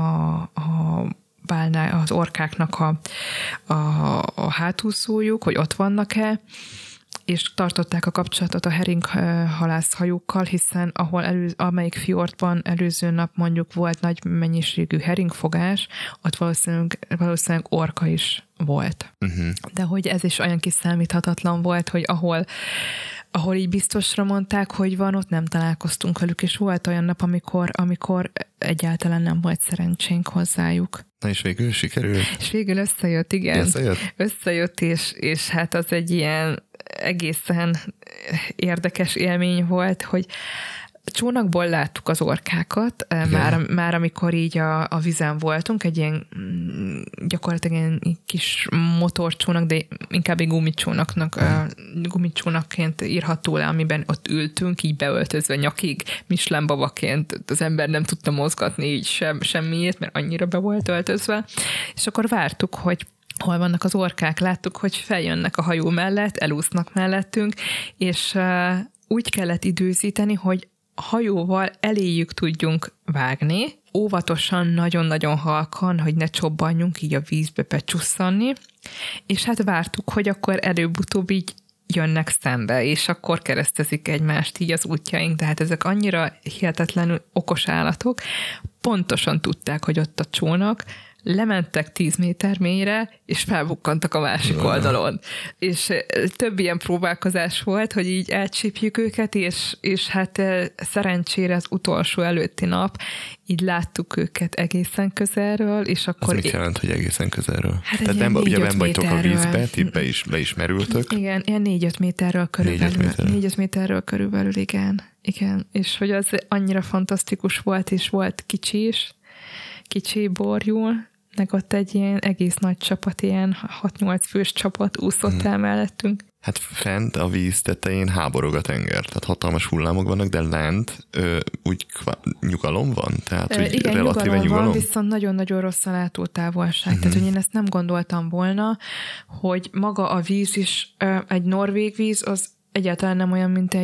az orkáknak a hátúszójuk, hogy ott vannak-e, és tartották a kapcsolatot a heringhalászhajókkal, hiszen amelyik fjordban előző nap mondjuk volt nagy mennyiségű heringfogás, ott valószínűleg orka is volt. De hogy ez is olyan kiszámíthatatlan volt, hogy ahol így biztosra mondták, hogy van, ott nem találkoztunk velük, és volt olyan nap, amikor egyáltalán nem volt szerencsénk hozzájuk. Na és végül sikerült? És végül összejött, igen. Összejött, és hát az egy ilyen egészen érdekes élmény volt, hogy csónakból láttuk az orkákat, már amikor így a vízen voltunk, egy ilyen gyakorlatilag ilyen kis motorcsónak, de inkább egy gumicsónakként írható le, amiben ott ültünk, így beöltözve nyakig, Michelin babaként, az ember nem tudta mozgatni így semmiért, mert annyira be volt öltözve, és akkor vártuk, hogy hol vannak az orkák, láttuk, hogy feljönnek a hajó mellett, elúsznak mellettünk, és úgy kellett időzíteni, hogy hajóval eléjük tudjunk vágni, óvatosan, nagyon-nagyon halkan, hogy ne csobbanjunk így a vízbe becsusszanni, és hát vártuk, hogy akkor előbb-utóbb így jönnek szembe, és akkor keresztezik egymást így az útjaink, de hát ezek annyira hihetetlenül okos állatok, pontosan tudták, hogy ott a csónak, lementek 10 méter mélyre, és felbukkantak a másik oldalon. És több ilyen próbálkozás volt, hogy így elcsípjük őket, és hát szerencsére az utolsó előtti nap így láttuk őket egészen közelről, és akkor... Az mit jelent, hogy egészen közelről? Hát tehát nem vagytok a vízbe, ti be is merültök? Igen, ilyen 4-5 méterről körülbelül. 4-5 méterről körülbelül, igen. Igen, és hogy az annyira fantasztikus volt, és volt kicsi borjul, meg ott egy ilyen egész nagy csapat, ilyen 6-8 fős csapat úszott el mellettünk. Hát fent a víz tetején háborog a tenger, tehát hatalmas hullámok vannak, de lent úgy nyugalom van? Tehát igen, relatíve nyugalom van, viszont nagyon-nagyon rossz a látótávolság. Tehát, hogy én ezt nem gondoltam volna, hogy maga a víz is, egy norvég víz, az egyáltalán nem olyan, mint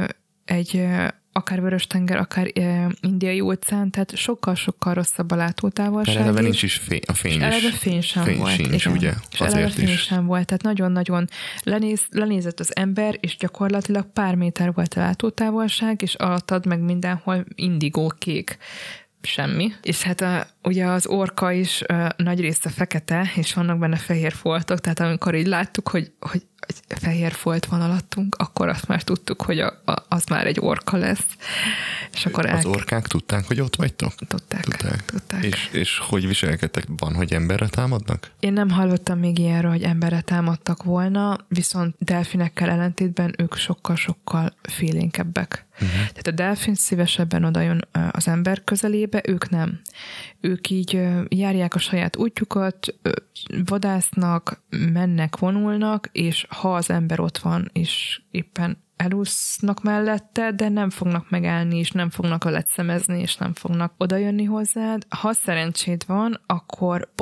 egy akár Vörös-tenger, akár Indiai óceán, tehát sokkal-sokkal rosszabb a látótávolság. Mert eleve nincs is a fény is. Eleve fény sem volt. Sincs, ugye? És eleve fény sem volt, tehát nagyon-nagyon lenézett az ember, és gyakorlatilag pár méter volt a látótávolság, és alattad meg mindenhol indigó kék. Semmi. És hát ugye az orka is nagy része fekete, és vannak benne fehér foltok, tehát amikor így láttuk, hogy fehér folt van alattunk, akkor azt már tudtuk, hogy az már egy orka lesz. És akkor az orkák tudták, hogy ott vagytok? Tudták. És hogy viselkedtek? Van, hogy emberre támadnak? Én nem hallottam még ilyenről, hogy emberre támadtak volna, viszont delfinekkel ellentétben ők sokkal-sokkal félénkebbek. Tehát a delfin szívesebben odajön az ember közelébe, ők nem. Ők így járják a saját útjukat, vadásznak, mennek, vonulnak, és ha az ember ott van, és éppen elúsznak mellette, de nem fognak megállni, és nem fognak lecsemezni, és nem fognak odajönni hozzád. Ha szerencséd van, akkor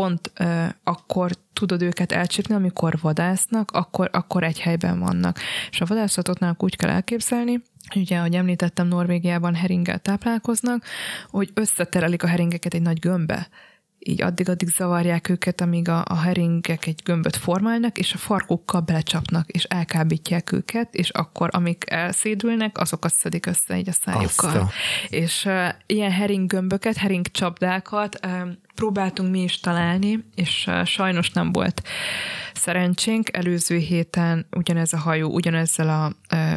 akkor tudod őket elcsípni, amikor vadásznak, akkor egy helyben vannak. És a vadászatot náluk úgy kell elképzelni, ugye, ahogy említettem, Norvégiában heringgel táplálkoznak, hogy összeterelik a heringeket egy nagy gömbbe. Így addig zavarják őket, amíg a heringek egy gömböt formálnak, és a farkukkal belecsapnak, és elkábítják őket, és akkor, amik elszédülnek, azokat szedik össze így a szájukkal. És ilyen heringgömböket, heringcsapdákat próbáltunk mi is találni, és sajnos nem volt szerencsénk. Előző héten ugyanez a hajó, ugyanezzel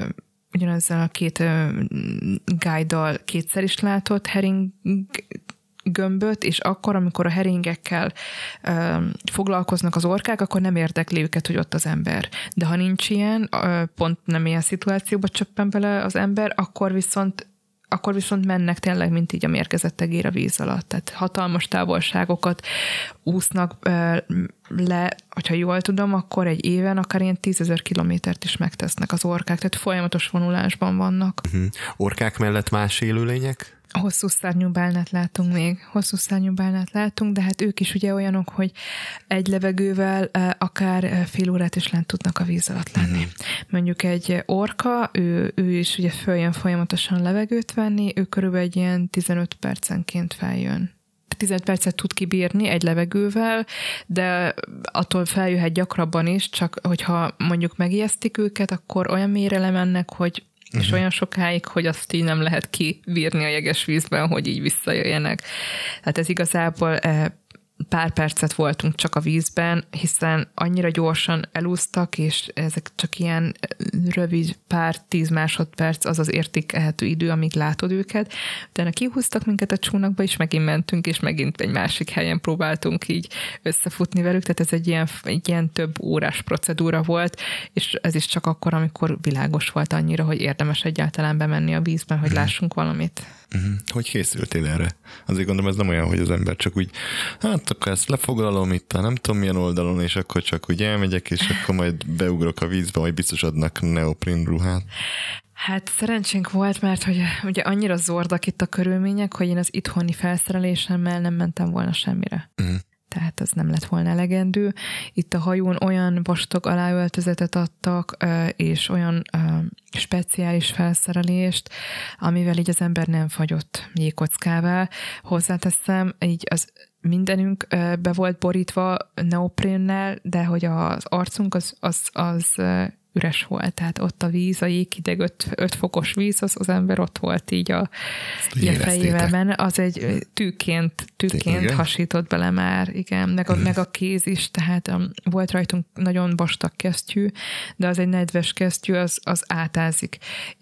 a két guide-dal kétszer is látott hering gömböt, és akkor, amikor a heringekkel foglalkoznak az orkák, akkor nem érdekli őket, hogy ott az ember. De ha nincs ilyen, pont nem ilyen szituációba csöppen bele az ember, akkor viszont mennek tényleg, mint így a mérgezett egér a víz alatt. Tehát hatalmas távolságokat úsznak le, hogyha jól tudom, akkor egy éven akár ilyen 10 000 kilométert is megtesznek az orkák, tehát folyamatos vonulásban vannak. Orkák mellett más élőlények? Hosszú szárnyú bálnát látunk, de hát ők is ugye olyanok, hogy egy levegővel akár fél órát is lent tudnak a víz alatt lenni. Mondjuk egy orka, ő is ugye följön folyamatosan levegőt venni, ő körülbelül egy ilyen 15 percenként feljön. 15 percet tud kibírni egy levegővel, de attól feljöhet gyakrabban is, csak hogyha mondjuk megijesztik őket, akkor olyan mélyre lemennek, hogy és olyan sokáig, hogy azt így nem lehet kibírni a jeges vízben, hogy így visszajöjjenek. Tehát ez igazából pár percet voltunk csak a vízben, hiszen annyira gyorsan elúsztak, és ezek csak ilyen rövid pár 10 másodperc, az az értékelhető idő, amíg látod őket. Utána kihúztak minket a csónakba, és megint mentünk, és megint egy másik helyen próbáltunk így összefutni velük, tehát ez egy ilyen több órás procedúra volt, és ez is csak akkor, amikor világos volt annyira, hogy érdemes egyáltalán bemenni a vízben, hogy lássunk valamit. Hogy készültél erre? Azért gondolom, ez nem olyan, hogy az ember csak úgy, hát akkor ezt lefoglalom itt a nem tudom milyen oldalon, és akkor csak úgy elmegyek, és akkor majd beugrok a vízbe, majd biztos adnak neoprin ruhát. Hát szerencsénk volt, mert hogy ugye annyira zordak itt a körülmények, hogy én az itthoni felszerelésemmel nem mentem volna semmire. Tehát az nem lett volna elegendő. Itt a hajón olyan vastag aláöltözetet adtak, és olyan speciális felszerelést, amivel így az ember nem fagyott jégkockává. Hozzáteszem, így az mindenünk be volt borítva neoprénnel, de hogy az arcunk az üres volt, tehát ott a víz, a jéghideg 5 fokos víz, az ember ott volt így a fejével benne, az egy tűként hasított bele már, igen, meg a kéz is, tehát volt rajtunk nagyon vastag kesztyű, de az egy nedves kesztyű, az átázik,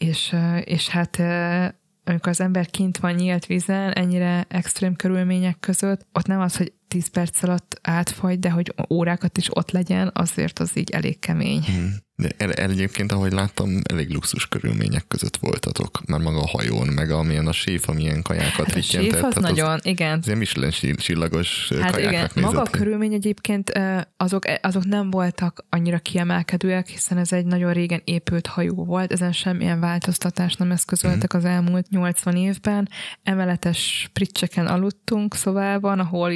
és hát amikor az ember kint van nyílt vízen, ennyire extrém körülmények között, ott nem az, hogy 10 perc alatt átfagy, de hogy órákat is ott legyen, azért az így elég kemény. De egyébként, ahogy láttam, elég luxus körülmények között voltatok, már maga a hajón, meg amilyen a séf, amilyen kajákat rittyentett. A séf az nagyon, igen. Ez ilyen Michelin csillagos hát kajáknak igen, nézett. maga a körülmény egyébként azok nem voltak annyira kiemelkedőek, hiszen ez egy nagyon régen épült hajó volt, ezen semmilyen változtatást nem eszközöltek az elmúlt 80 évben. Emeletes pricseken aludtunk szobában, ahol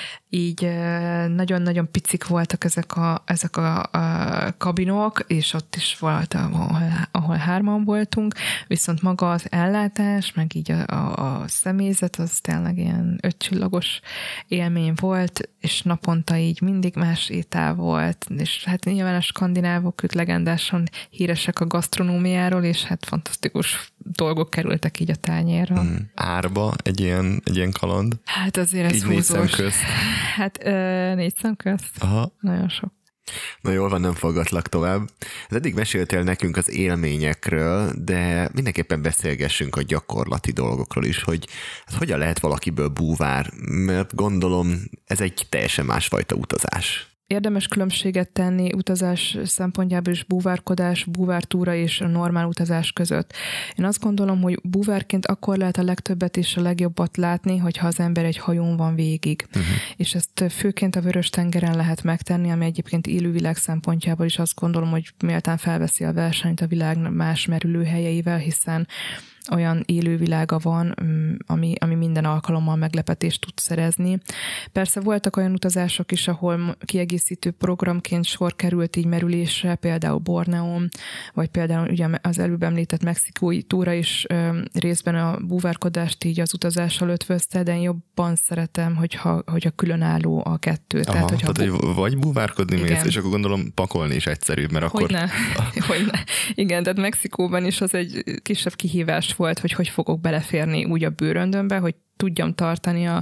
így nagyon-nagyon picik voltak ezek a kabinok, és ott is volt, ahol 3-an voltunk, viszont maga az ellátás, meg így a személyzet, az tényleg ilyen 5 csillagos élmény volt, és naponta így mindig más étel volt, és hát nyilván a skandinávok ők legendásan híresek a gasztronómiáról, és hát fantasztikus dolgok kerültek így a tányérra. Árba egy ilyen kaland? Hát azért ez így húzós. 4 szem közt? Hát 4 szem közt? Aha. Nagyon sok. Na jól van, nem fogatlak tovább. Eddig meséltél nekünk az élményekről, de mindenképpen beszélgessünk a gyakorlati dolgokról is, hogy hát hogyan lehet valakiből búvár, mert gondolom ez egy teljesen másfajta utazás. Érdemes különbséget tenni utazás szempontjából is búvárkodás, búvártúra és a normál utazás között. Én azt gondolom, hogy búvárként akkor lehet a legtöbbet és a legjobbat látni, hogyha az ember egy hajón van végig. És ezt főként a Vörös-tengeren lehet megtenni, ami egyébként élővilág szempontjából is azt gondolom, hogy méltán felveszi a versenyt a világ más merülőhelyeivel, hiszen olyan élővilága van, ami minden alkalommal meglepetést tud szerezni. Persze voltak olyan utazások is, ahol kiegészítő programként sor került így merülésre, például Borneón, vagy például ugye az előbb említett mexikói túra is részben a búvárkodást így az utazással ötvözte, de én jobban szeretem, hogyha különálló a kettő. Aha, tehát vagy búvárkodni mész, és akkor gondolom pakolni is egyszerűbb, mert akkor... Hogyne. Igen, tehát Mexikóban is az egy kisebb kihívás volt, hogy fogok beleférni úgy a bőröndömbe, hogy tudjam tartani a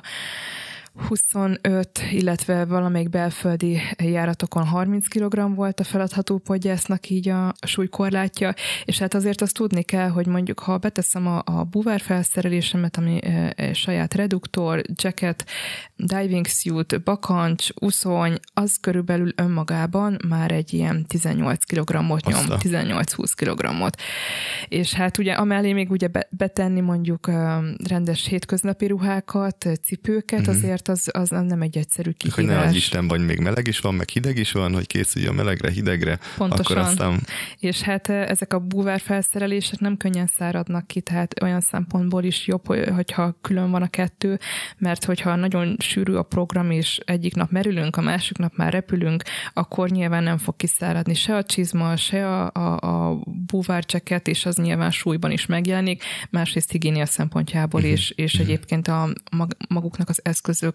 25, illetve valamelyik belföldi járatokon 30 kg volt a feladható podgyásznak így a súlykorlátja, és hát azért azt tudni kell, hogy mondjuk ha beteszem a búvár felszerelésemet, ami saját reduktor, jacket, diving suit, bakancs, uszony, az körülbelül önmagában már egy ilyen 18 kg-ot nyom, 18-20 kg-ot. És hát ugye amellé még ugye betenni mondjuk rendes hétköznapi ruhákat, cipőket, azért az nem egy egyszerű kihívás. Hogy ne adj Isten, vagy még meleg is van, meg hideg is van, hogy készülj a melegre, hidegre. Pontosan. Akkor aztán... És hát ezek a búvár felszerelések nem könnyen száradnak ki, tehát olyan szempontból is jobb, hogyha külön van a kettő, mert hogyha nagyon sűrű a program, és egyik nap merülünk, a másik nap már repülünk, akkor nyilván nem fog kiszáradni se a csizma, se a búvárcseket, és az nyilván súlyban is megjelenik, másrészt higiénia szempontjából is, és egyébként maguknak az eszközök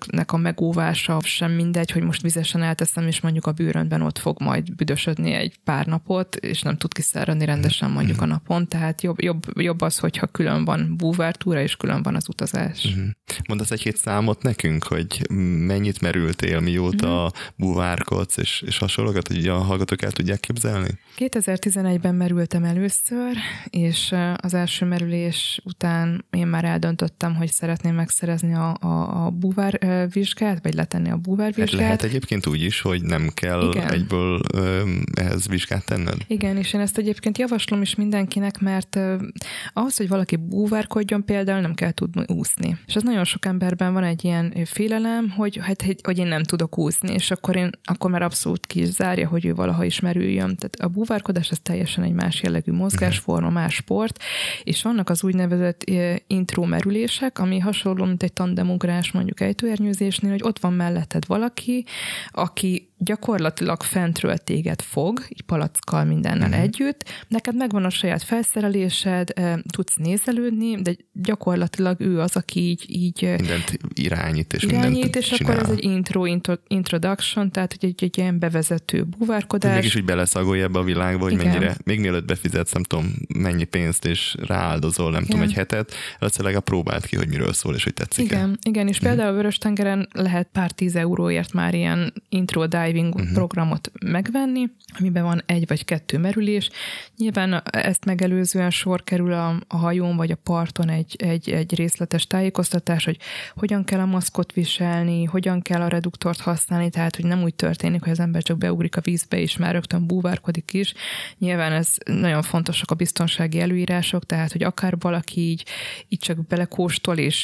büdösöknek a megóvása sem mindegy, hogy most vizesen elteszem, és mondjuk a bőröntben ott fog majd büdösödni egy pár napot, és nem tud kiszáradni rendesen mondjuk a napon, tehát jobb az, hogyha külön van búvártúra, és külön van az utazás. Mondasz egy-két számot nekünk, hogy mennyit merültél, mióta búvárkodsz, és hasonlókat, hogy a hallgatók el tudják képzelni? 2011-ben merültem először, és az első merülés után én már eldöntöttem, hogy szeretném megszerezni a búvárvizsgát, vagy letenni a búvárvizsgát. Lehet egyébként úgy is, hogy nem kell egyből ehhez vizsgát tenned? Igen, és én ezt egyébként javaslom is mindenkinek, mert ahhoz, hogy valaki búvárkodjon, például nem kell tudni úszni. És az nagyon sok emberben van egy ilyen félelem, hogy én nem tudok úszni, és akkor már abszolút ki is zárja, hogy ő valaha is merüljön. Tehát a búvárkodás az teljesen egy más jellegű mozgásforma, más sport, és vannak az úgynevezett intro merülések, ami hasonló, mint egy tandemugrás mondjuk ejtőernyőzésnél, hogy ott van melletted valaki, aki gyakorlatilag fentről téged fog, így palackkal mindennel együtt, neked megvan a saját felszerelésed, tudsz nézelődni, de gyakorlatilag ő az, aki így mindent irányít, és akkor ez egy introduction, tehát egy ilyen bevezető búvárkodás. Mégis úgy beleszagolja ebbe a világba, hogy mennyire, még mielőtt befizetsz, nem tudom, mennyi pénzt, és rááldozol, nem tudom, egy hetet, először legalább próbáld ki, hogy miről szól, és hogy tetszik. Igen, és például a Vörös-tengeren lehet pár 10 euróért már ilyen intro diving programot megvenni, amiben van 1 vagy 2 merülés. Nyilván ezt megelőzően sor kerül a hajón vagy a parton egy részletes tájékoztatás, hogy hogyan kell a maszkot viselni, hogyan kell a reduktort használni, tehát hogy nem úgy történik, hogy az ember csak beugrik a vízbe, és már rögtön búvárkodik is. Nyilván ez nagyon fontosak a biztonsági előírások, tehát hogy akár valaki így csak belekóstol, és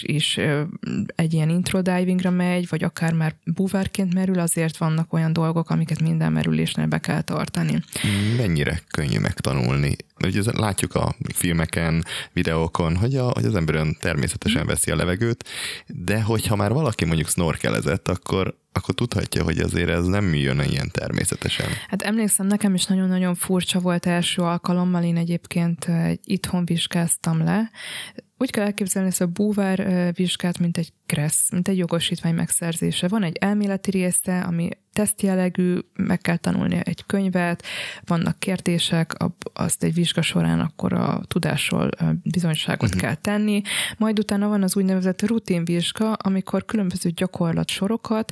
egy ilyen intro divingra megy, vagy akár már búvárként merül, azért vannak olyan dolgok, amiket minden merülésnél be kell tartani. Mennyire könnyű megtanulni? Ugye látjuk a filmeken, videókon, hogy az ember olyan természetesen veszi a levegőt, de hogyha már valaki mondjuk snorkelezett, akkor tudhatja, hogy azért ez nem jön ilyen természetesen. Hát emlékszem, nekem is nagyon-nagyon furcsa volt első alkalommal, én egyébként itthon vizsgáztam le. Úgy kell elképzelni ezt a búvár vizsgát, mint egy KRESZ, mint egy jogosítvány megszerzése. Van egy elméleti része, ami tesztjellegű, meg kell tanulni egy könyvet, vannak kérdések, azt egy vizsga során akkor a tudásról bizonyságot kell tenni. Majd utána van az úgynevezett rutinvizsga, amikor különböző gyakorlatsorokat,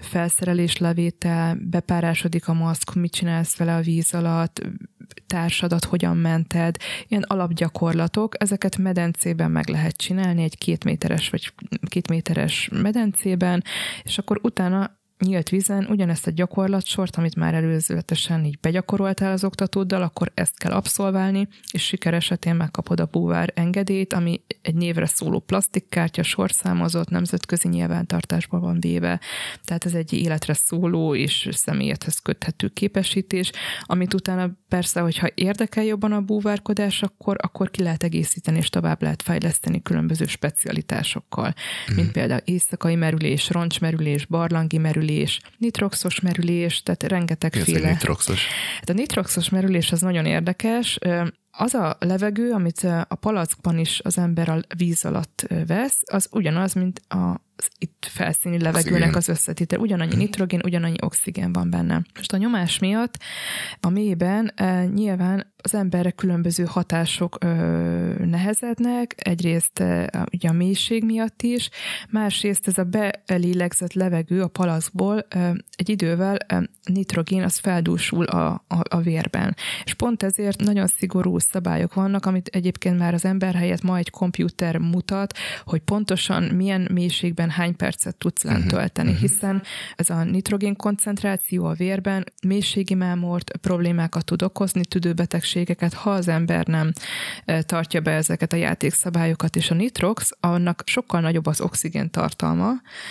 felszereléslevétel, bepárásodik a maszk, mit csinálsz vele a víz alatt, társadat hogyan mented, ilyen alapgyakorlatok, ezeket medencében meg lehet csinálni, egy 2 méteres vagy 2 méteres medencében, és akkor utána nyílt vízen ugyanezt a gyakorlatsort, amit már előzőletesen így begyakoroltál az oktatóddal, akkor ezt kell abszolválni, és siker esetén megkapod a búvár engedélyt, ami egy névre szóló plastikkártya, sorszámozott, nemzetközi nyilvántartásban van véve. Tehát ez egy életre szóló és személyedhez köthető képesítés, amit utána persze, hogyha érdekel jobban a búvárkodás, akkor ki lehet egészíteni, és tovább lehet fejleszteni különböző specialitásokkal, mint például éjszakai merülés, roncsmerülés, barlangi merülés, nitroxos merülés, tehát rengetegféle. Mi az, nitroxos? Hát a nitroxos merülés az nagyon érdekes. Az a levegő, amit a palackban is az ember a víz alatt vesz, az ugyanaz, mint az itt felszíni levegőnek az összetétel. Ugyanannyi nitrogén, ugyanannyi oxigén van benne. Most a nyomás miatt a mélyben nyilván az emberre különböző hatások nehezednek, egyrészt ugye a mélység miatt is, másrészt ez a belélegzett levegő a palackból egy idővel nitrogén az feldúsul a vérben. És pont ezért nagyon szigorú szabályok vannak, amit egyébként már az ember helyett ma egy komputer mutat, hogy pontosan milyen mélységben hány percet tudsz lent tölteni, hiszen ez a nitrogén koncentráció a vérben mélységi mámort, problémákat tud okozni, tüdőbetegségeket, ha az ember nem tartja be ezeket a játékszabályokat, és a nitrox, annak sokkal nagyobb az oxigén tartalma,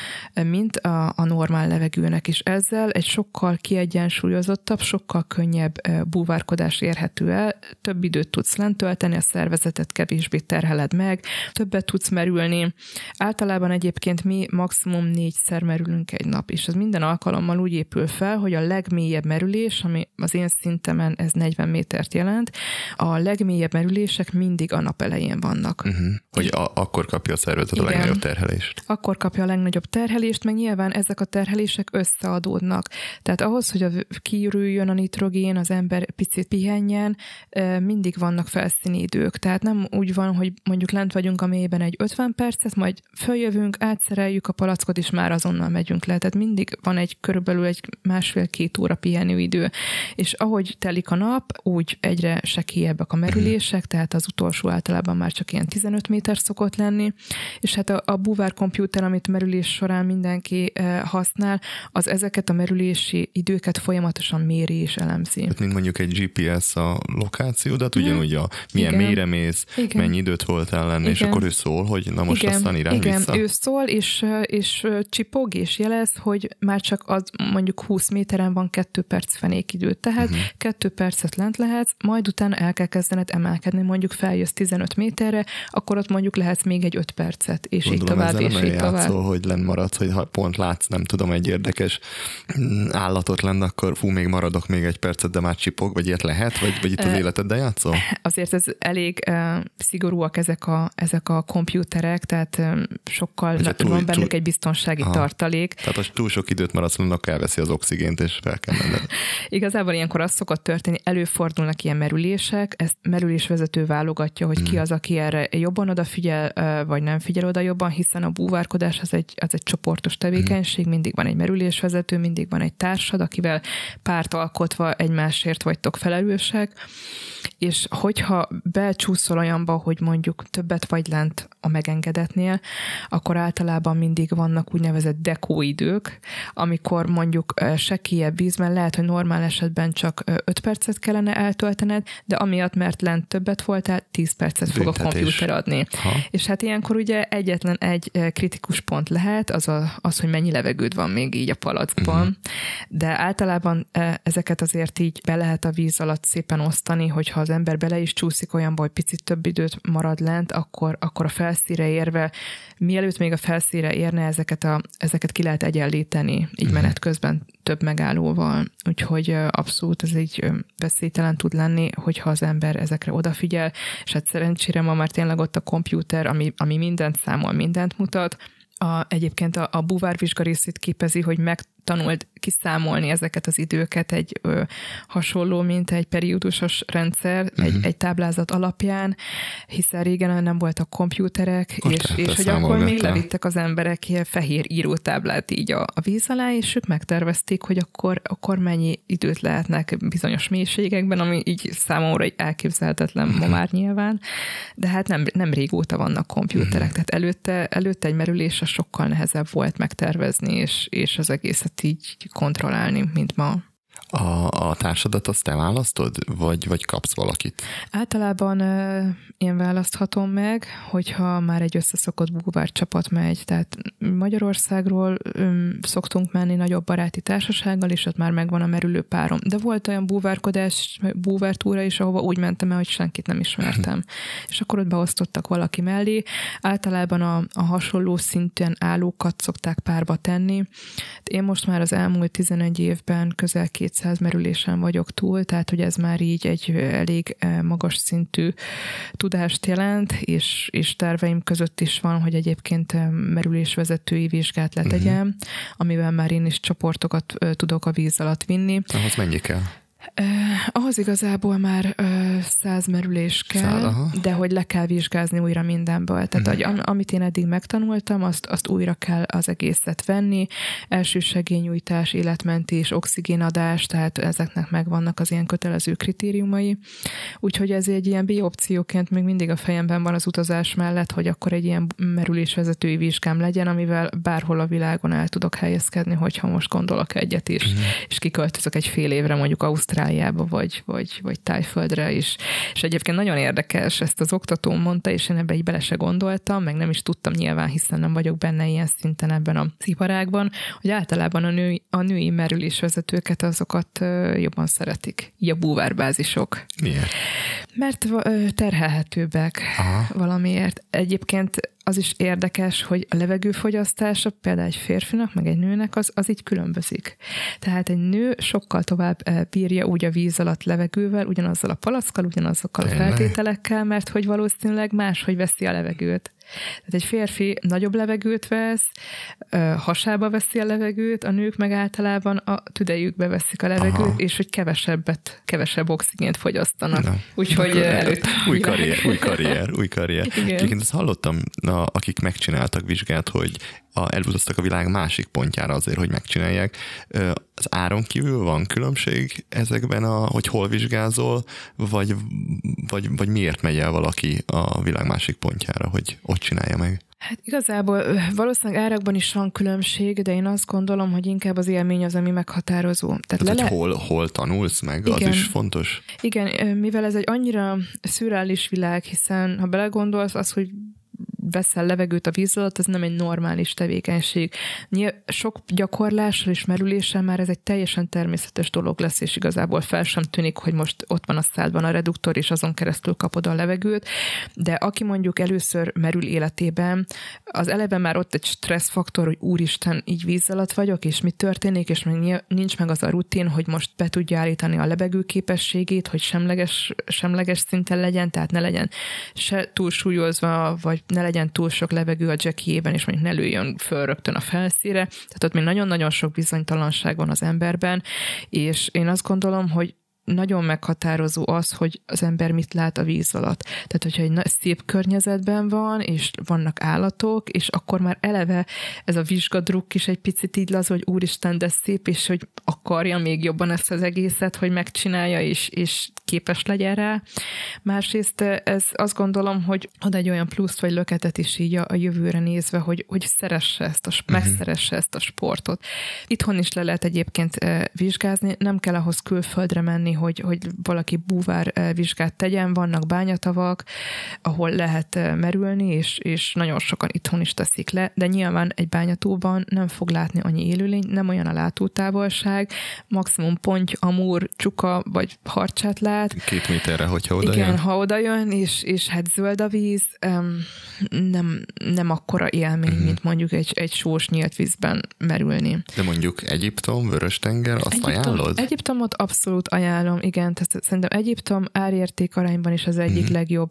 mint a normál levegőnek, és ezzel egy sokkal kiegyensúlyozottabb, sokkal könnyebb búvárkodás érhető el, több időt tudsz lent tölteni, a szervezetet kevésbé terheled meg, többet tudsz merülni. Általában egyébként egyébként mi maximum 4-szer merülünk egy nap, és ez minden alkalommal úgy épül fel, hogy a legmélyebb merülés, ami az én szintemen ez 40 métert jelent, a legmélyebb merülések mindig a nap elején vannak. Hogy akkor kapja a szervezet a legnagyobb terhelést. Akkor kapja a legnagyobb terhelést, meg nyilván ezek a terhelések összeadódnak. Tehát ahhoz, hogy kiürüljön a nitrogén, az ember picit pihenjen, mindig vannak felszíni idők. Tehát nem úgy van, hogy mondjuk lent vagyunk a mélyben egy 50 percet, majd följövünk, átszereljük a palackot, és már azonnal megyünk le. Tehát mindig van körülbelül egy 1,5-2 óra pihenőidő. És ahogy telik a nap, úgy egyre sekélyebbek a merülések, tehát az utolsó általában már csak ilyen 15 méter szokott lenni, és hát a búvár komputer, amit merülés során mindenki használ, az ezeket a merülési időket folyamatosan méri és elemzi. Tehát mint mondjuk egy GPS a lokációdat, ugyanúgy milyen mélyre mész, mennyi időt voltál lenni, és akkor ő szól, hogy na most aztán irány vissza. Igen, ő szól, és csipog, és jelez, hogy már csak az mondjuk 20 méteren van 2 perc fenékidő. Tehát 2 percet lent lehetsz, majd utána el kell kezdened emelkedni, mondjuk feljössz 15 méterre, akkor ott mondjuk lehetsz még egy 5 percet, és gondolom, így tovább, és így tovább. Játszol, hogy lenn maradsz, hogy ha pont látsz, nem tudom, egy érdekes állatot lenne, akkor még maradok még egy percet, de már csipog, vagy ilyet lehet, vagy itt az életeddel játszol? Azért ez elég szigorúak ezek a komputerek, tehát sokkal van bennük egy biztonsági tartalék. Tehát ha túl sok időt maradsz, annak elveszi az oxigént, és fel kell menned. Igazából ilyenkor az szokott történni, előfordulnak ilyen merülések, ezt merülésvezető válogatja, hogy ki az, aki erre jobban odafigyel, vagy nem figyel oda jobban, hiszen a búvárkodás az egy csoportos tevékenység, mindig van egy merülésvezető, mindig van egy társad, akivel párt alkotva egymásért vagytok felelősek, és hogyha becsúszol olyanba, hogy mondjuk többet vagy lent a megengedetnél, akkor általában mindig vannak úgynevezett dekóidők, amikor mondjuk sekélyebb vízben lehet, hogy normál esetben csak 5 percet kellene eltöltened, de amiatt, mert lent többet voltál, 10 percet fog a komputer adni. És hát ilyenkor ugye egyetlen egy kritikus pont lehet, az, hogy mennyi levegőd van még így a palackban, de általában ezeket azért így be lehet a víz alatt szépen osztani, hogyha az ember bele is csúszik olyanba, hogy picit több időt marad lent, akkor a felszínre érve, mielőtt még a felszínre érne, ezeket ki lehet egyenlíteni, így menet közben több megállóval. Úgyhogy abszolút ez így veszélytelen tud lenni, hogyha az ember ezekre odafigyel, és hát szerencsére ma már tényleg ott a komputer, ami mindent számol, mindent mutat. Egyébként a búvárvizsga részét képezi, hogy megtanult kiszámolni ezeket az időket egy hasonló, mint egy periódusos rendszer, egy táblázat alapján, hiszen régen nem voltak komputerek, és hogy akkor még levittek az emberek ilyen fehér írótáblát így a víz alá, és ők megtervezték, hogy akkor mennyi időt lehetnek bizonyos mélységekben, ami így számomra egy elképzelhetetlen ma már nyilván, de hát nem régóta vannak komputerek, tehát előtte egy merülésre sokkal nehezebb volt megtervezni, és az egészet így kontrollálni, mint ma. A társadat azt te választod, vagy kapsz valakit? Általában én választhatom meg, hogyha már egy összeszokott búvárcsapat megy. Tehát Magyarországról szoktunk menni nagyobb baráti társasággal, és ott már megvan a merülő párom. De volt olyan búvártúra is, ahova úgy mentem el, hogy senkit nem ismertem. És akkor ott beosztottak valaki mellé. Általában a hasonló szinten állókat szokták párba tenni. Én most már az elmúlt 11 évben közel 200 merülésen vagyok túl, tehát hogy ez már így egy elég magas szintű tudást jelent, és terveim között is van, hogy egyébként merülésvezetői vizsgát letegyem, amiben már én is csoportokat tudok a víz alatt vinni. Ahhoz mennyi kell? Ahhoz igazából már 100 merülés kell, de hogy le kell vizsgázni újra mindenből. Tehát amit én eddig megtanultam, azt újra kell az egészet venni. Elsősegélynyújtás, életmentés, oxigénadás, tehát ezeknek megvannak az ilyen kötelező kritériumai. Úgyhogy ez egy ilyen B-opcióként még mindig a fejemben van az utazás mellett, hogy akkor egy ilyen merülésvezetői vizsgám legyen, amivel bárhol a világon el tudok helyezkedni, hogyha most gondolok egyet is, és kiköltözök egy fél évre mondjuk Ausztráliába, vagy Tájföldre is. És egyébként nagyon érdekes, ezt az oktatóm mondta, és én ebbe így bele se gondoltam, meg nem is tudtam nyilván, hiszen nem vagyok benne ilyen szinten ebben a iparágban, hogy általában a női merülésvezetőket azokat jobban szeretik, így a búvárbázisok. Miért? Mert terhelhetőbbek valamiért. Egyébként az is érdekes, hogy a levegőfogyasztása például egy férfinak, meg egy nőnek az így különbözik. Tehát egy nő sokkal tovább bírja úgy a víz alatt levegővel, ugyanazzal a palackkal, ugyanazokkal a feltételekkel, mert hogy valószínűleg máshogy veszi a levegőt. Tehát egy férfi nagyobb levegőt vesz, hasába veszi a levegőt, a nők meg általában a tüdejükbe veszik a levegőt, és hogy kevesebb oxigént fogyasztanak. Úgyhogy előtt... Új karrier. Egyébként ezt hallottam, akik megcsináltak vizsgát, hogy elutaztak a világ másik pontjára azért, hogy megcsinálják. Az áron kívül van különbség ezekben, hogy hol vizsgázol, vagy miért megy el valaki a világ másik pontjára, hogy ott csinálja meg? Hát igazából valószínűleg árakban is van különbség, de én azt gondolom, hogy inkább az élmény az, ami meghatározó. Tehát hol tanulsz meg, igen, az is fontos? Igen, mivel ez egy annyira szürreális világ, hiszen ha belegondolsz, az, hogy veszel levegőt a víz alatt, ez nem egy normális tevékenység. Sok gyakorlással és merüléssel már ez egy teljesen természetes dolog lesz, és igazából fel sem tűnik, hogy most ott van a szádban a reduktor, és azon keresztül kapod a levegőt, de aki mondjuk először merül életében, az eleve már ott egy stresszfaktor, hogy úristen, így víz alatt vagyok, és mi történik, és még nincs meg az a rutin, hogy most be tudja állítani a levegőképességét, hogy semleges szinten legyen, tehát ne legyen se túlsúlyozva, vagy ne legyen túl sok levegő a jackiében, és mondjuk ne lőjön föl rögtön a felszíre. Tehát ott még nagyon-nagyon sok bizonytalanság van az emberben, és én azt gondolom, hogy nagyon meghatározó az, hogy az ember mit lát a víz alatt. Tehát, hogyha egy szép környezetben van, és vannak állatok, és akkor már eleve ez a vizsgadrukk is egy picit így lazul, hogy úristen, de szép, és hogy akarja még jobban ezt az egészet, hogy megcsinálja, és képes legyen rá. Másrészt ez azt gondolom, hogy ad egy olyan pluszt vagy löketet is így a jövőre nézve, hogy szeresse megszeresse ezt a sportot. Itthon is le lehet egyébként vizsgázni, nem kell ahhoz külföldre menni, hogy valaki búvár vizsgát tegyen, vannak bányatavak, ahol lehet merülni, és nagyon sokan itthon is teszik le, de nyilván egy bányatóban nem fog látni annyi élőlény, nem olyan a látótávolság, maximum ponty, amúr, csuka vagy harcsát lát. 2 méterre, hogyha oda igen, jön. ha oda jön, és hát zöld a víz, nem akkora élmény, mint mondjuk egy sós nyílt vízben merülni. De mondjuk Egyiptom, Vörös-tenger, azt ajánlod? Egyiptomot abszolút ajánlom, igen, tehát szerintem Egyiptom árérték arányban is az egyik legjobb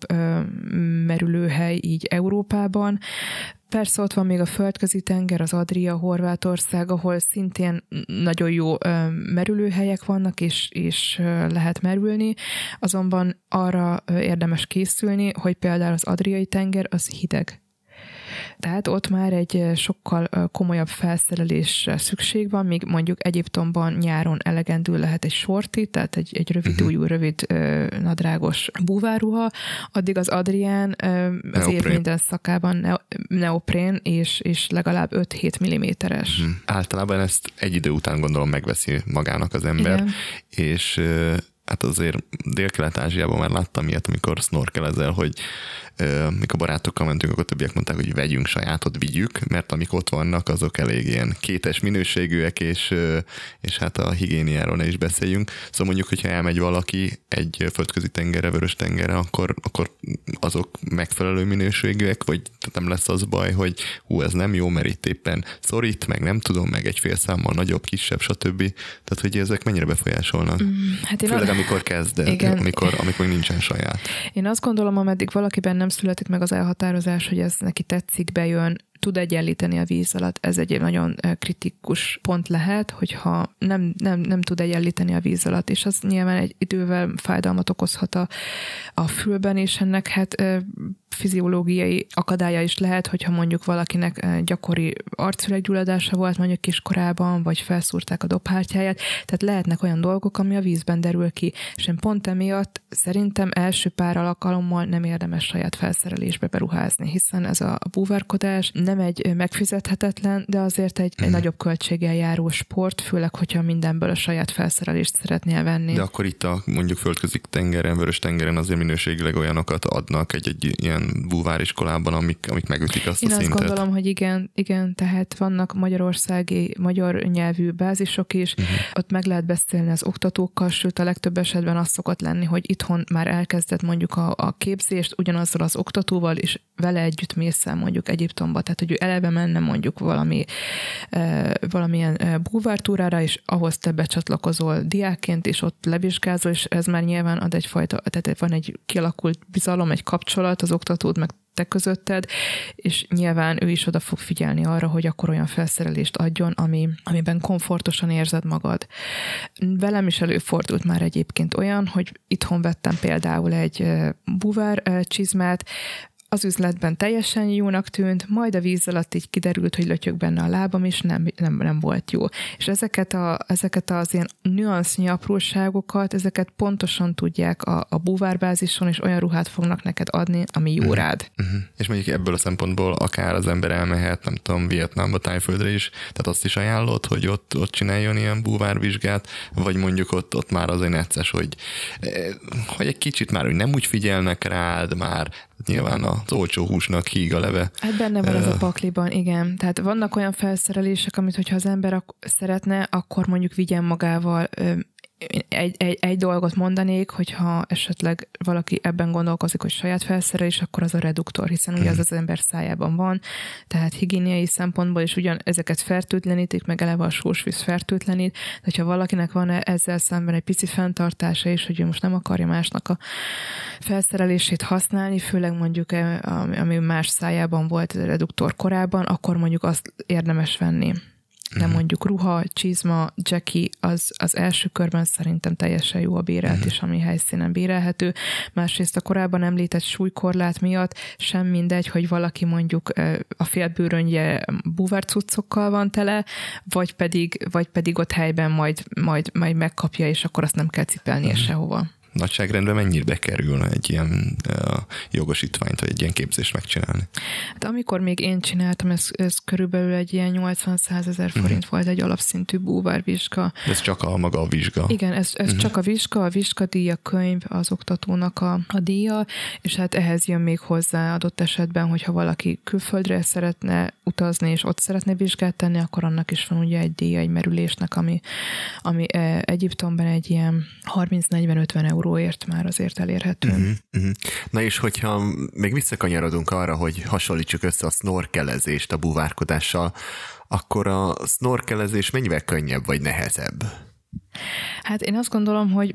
merülőhely így Európában. Persze ott van még a földközi tenger, az Adria, Horvátország, ahol szintén nagyon jó merülőhelyek vannak, és lehet merülni, azonban arra érdemes készülni, hogy például az Adriai tenger az hideg. Tehát ott már egy sokkal komolyabb felszerelésre szükség van, míg mondjuk Egyiptomban nyáron elegendő lehet egy sorti, tehát egy rövid ujjú, rövid nadrágos búvárruha, addig az Adrián az év minden szakában neoprén, és legalább 5-7 mm-es. Általában ezt egy idő után gondolom megveszi magának az ember, igen. És hát azért Dél-Kelet-Ázsiában már láttam ilyet, amikor snorkelezel, hogy mikor barátokkal mentünk, akkor többiek mondták, hogy vegyünk sajátot, vigyük, mert amik ott vannak, azok elég ilyen kétes minőségűek, és hát a higiéniáról ne is beszéljünk. Szóval mondjuk, hogyha elmegy valaki egy földközi tengerre, vörös tengerre, akkor azok megfelelő minőségűek, vagy nem lesz az baj, hogy ez nem jó, mert itt éppen szorít, meg nem tudom, meg egy fél számmal nagyobb, kisebb, stb. Tehát, hogy ezek mennyire befolyásolnak? Hát főleg amikor kezd, amikor nincsen saját. Én azt gondolom, ameddig valakiben nem születik meg az elhatározás, hogy ez neki tetszik, bejön, tud egyenlíteni a víz alatt. Ez egy nagyon kritikus pont lehet, hogyha nem tud egyenlíteni a víz alatt, és az nyilván egy idővel fájdalmat okozhat a fülben, és ennek hát fiziológiai akadálya is lehet, hogyha mondjuk valakinek gyakori arcüreggyulladása volt mondjuk kiskorában, vagy felszúrták a dobhártyáját, tehát lehetnek olyan dolgok, ami a vízben derül ki, és én pont emiatt szerintem első pár alkalommal nem érdemes saját felszerelésbe beruházni, hiszen ez a búvárkodás nem egy megfizethetetlen, de azért egy nagyobb költséggel járó sport, főleg, hogyha mindenből a saját felszerelést szeretnél venni. De akkor itt a mondjuk földközi tengeren, vörös tengeren azért minőségileg olyanokat adnak egy ilyen búváriskolában, amik megütik azt a szintet. Én azt gondolom, hogy igen, tehát vannak magyarországi, magyar nyelvű bázisok is, ott meg lehet beszélni az oktatókkal, sőt a legtöbb esetben az szokott lenni, hogy itthon már elkezdett mondjuk a képzést ugyanazzal az oktatóval, és vele együtt mész el mondjuk Egyiptomba, tehát hogy ő eleve menne mondjuk valamilyen búvártúrára, és ahhoz te becsatlakozol diákként, és ott levizsgázol, és ez már nyilván ad egyfajta, tehát van egy kialakult bizalom, egy kapcsolat az oktatód meg te közötted, és nyilván ő is oda fog figyelni arra, hogy akkor olyan felszerelést adjon, amiben komfortosan érzed magad. Velem is előfordult már egyébként olyan, hogy itthon vettem például egy búvár csizmát, az üzletben teljesen jónak tűnt, majd a víz alatt így kiderült, hogy lötyög benne a lábam, és nem volt jó. És ezeket az ilyen nüansznyi apróságokat, ezeket pontosan tudják a búvárbázison, és olyan ruhát fognak neked adni, ami jó rád. És mondjuk ebből a szempontból akár az ember elmehet, nem tudom, Vietnámba, Tájföldre is, tehát azt is ajánlott, hogy ott csináljon ilyen búvárvizsgát, vagy mondjuk ott már azért necces, hogy egy kicsit már hogy nem úgy figyelnek rád, már nyilván az olcsó húsnak híg a leve. Hát benne van ez a pakliban, igen. Tehát vannak olyan felszerelések, amit hogyha az ember szeretne, akkor mondjuk vigyen magával. Egy dolgot mondanék, hogyha esetleg valaki ebben gondolkozik, hogy saját felszerelés, akkor az a reduktor, hiszen ugye az ember szájában van, tehát higiéniai szempontból is ugyan ezeket fertőtlenítik, meg eleve a sósvíz fertőtlenít, de hogyha valakinek van ezzel szemben egy pici fenntartása is, hogy ő most nem akarja másnak a felszerelését használni, főleg mondjuk ami más szájában volt a reduktor korábban, akkor mondjuk azt érdemes venni. De mondjuk ruha, csizma, jackie, az első körben szerintem teljesen jó a bérelt, és ami helyszínen bérelhető. Másrészt a korábban említett súlykorlát miatt sem mindegy, hogy valaki mondjuk a félbőröngye búvárcuccokkal van tele, vagy pedig ott helyben majd megkapja, és akkor azt nem kell cipelnie sehova. Nagyságrendben mennyire kerül egy ilyen jogosítványt, vagy egy ilyen képzést megcsinálni? Hát amikor még én csináltam, ez körülbelül egy ilyen 80-100 ezer forint volt egy alapszintű búvárvizsga. Ez csak maga a vizsga? Igen, ez csak a vizsgadíja, könyv, az oktatónak a díja, és hát ehhez jön még hozzá adott esetben, hogyha valaki külföldre szeretne utazni, és ott szeretne vizsgát tenni, akkor annak is van ugye egy díja, egy merülésnek, ami Egyiptomban egy ilyen 30-40-50 euróért már azért elérhető. Na és hogyha még visszakanyarodunk arra, hogy hasonlítsuk össze a snorkelezést a búvárkodással, akkor a snorkelezés mennyivel könnyebb vagy nehezebb? Hát én azt gondolom, hogy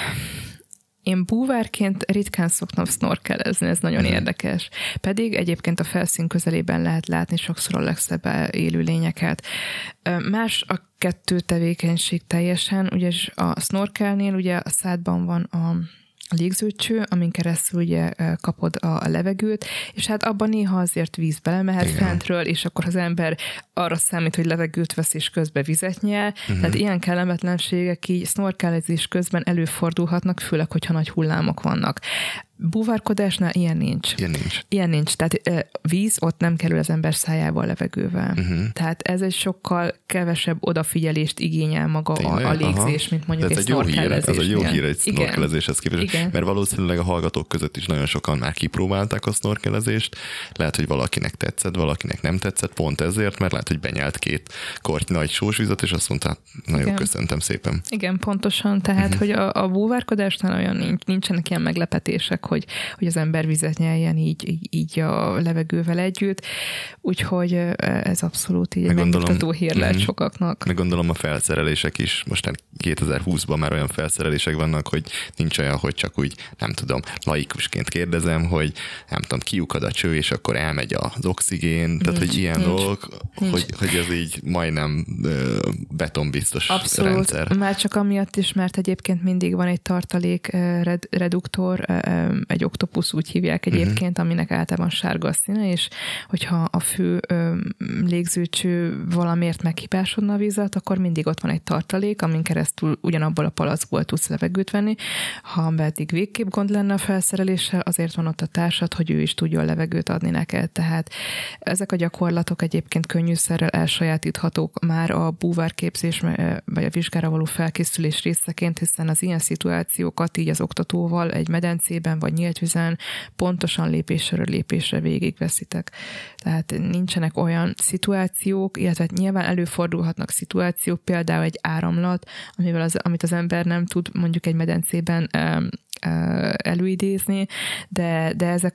én búvárként ritkán szoktam snorkelezni, ez nagyon érdekes. Pedig egyébként a felszín közelében lehet látni sokszor a legszebb élőlényeket. Más a kettő tevékenység teljesen, ugye a snorkelnél ugye a szádban van a légzőcső, amin keresztül ugye kapod a levegőt, és hát abban néha azért víz belemehet fentről, és akkor az ember arra számít, hogy levegőt vesz, és közben vizet nyel. Tehát ilyen kellemetlenségek így snorkelezés közben előfordulhatnak, főleg, hogyha nagy hullámok vannak. Búvárkodásnál ilyen nincs. Ilyen nincs. Tehát víz ott nem kerül az ember szájába a levegővel. Tehát ez egy sokkal kevesebb odafigyelést igényel maga a légzés, mint mondjuk egy snorkelezés. Ez egy jó hír egy snorkelezéshez képest. Mert valószínűleg a hallgatók között is nagyon sokan már kipróbálták a snorkelezést. Lehet, hogy valakinek tetszett, valakinek nem tetszett, pont ezért, mert lehet, hogy benyelt 2 korty nagy sósvizet, és azt mondta, na jó, köszöntem szépen. Igen, pontosan. Tehát, hogy a búvárkodásnál olyan nincsenek ilyen meglepetések, hogy az ember vizet nyeljen így a levegővel együtt. Úgyhogy ez abszolút így egy megmutató hír lehet sokaknak. Meg gondolom a felszerelések is. Most 2020-ban már olyan felszerelések vannak, hogy nincs olyan, hogy csak úgy, nem tudom, laikusként kérdezem, hogy nem tudom, kiukad a cső, és akkor elmegy az oxigén. Tehát, hogy ilyen dolgok, hogy ez így majdnem betonbiztos abszolút. Rendszer. Már csak amiatt is, mert egyébként mindig van egy tartalék reduktor, egy oktopusz, úgy hívják egyébként, aminek általában sárga a színe, és hogyha a fő légzőcső valamiért meghibásodna a víz alatt, akkor mindig ott van egy tartalék, amin keresztül ugyanabból a palackból tudsz levegőt venni. Ha pedig végképp gond lenne a felszereléssel, azért van ott a társad, hogy ő is tudjon levegőt adni neked. Tehát ezek a gyakorlatok egyébként könnyűszerrel elsajátíthatók már a búvárképzés vagy a vizsgára való felkészülés részeként, hiszen az ilyen szituációkat így az oktatóval egy medencében vagy nyílt vizen pontosan lépésről lépésre végigveszitek. Tehát nincsenek olyan szituációk, illetve nyilván előfordulhatnak szituációk, például egy áramlat, amit az ember nem tud mondjuk egy medencében előidézni, de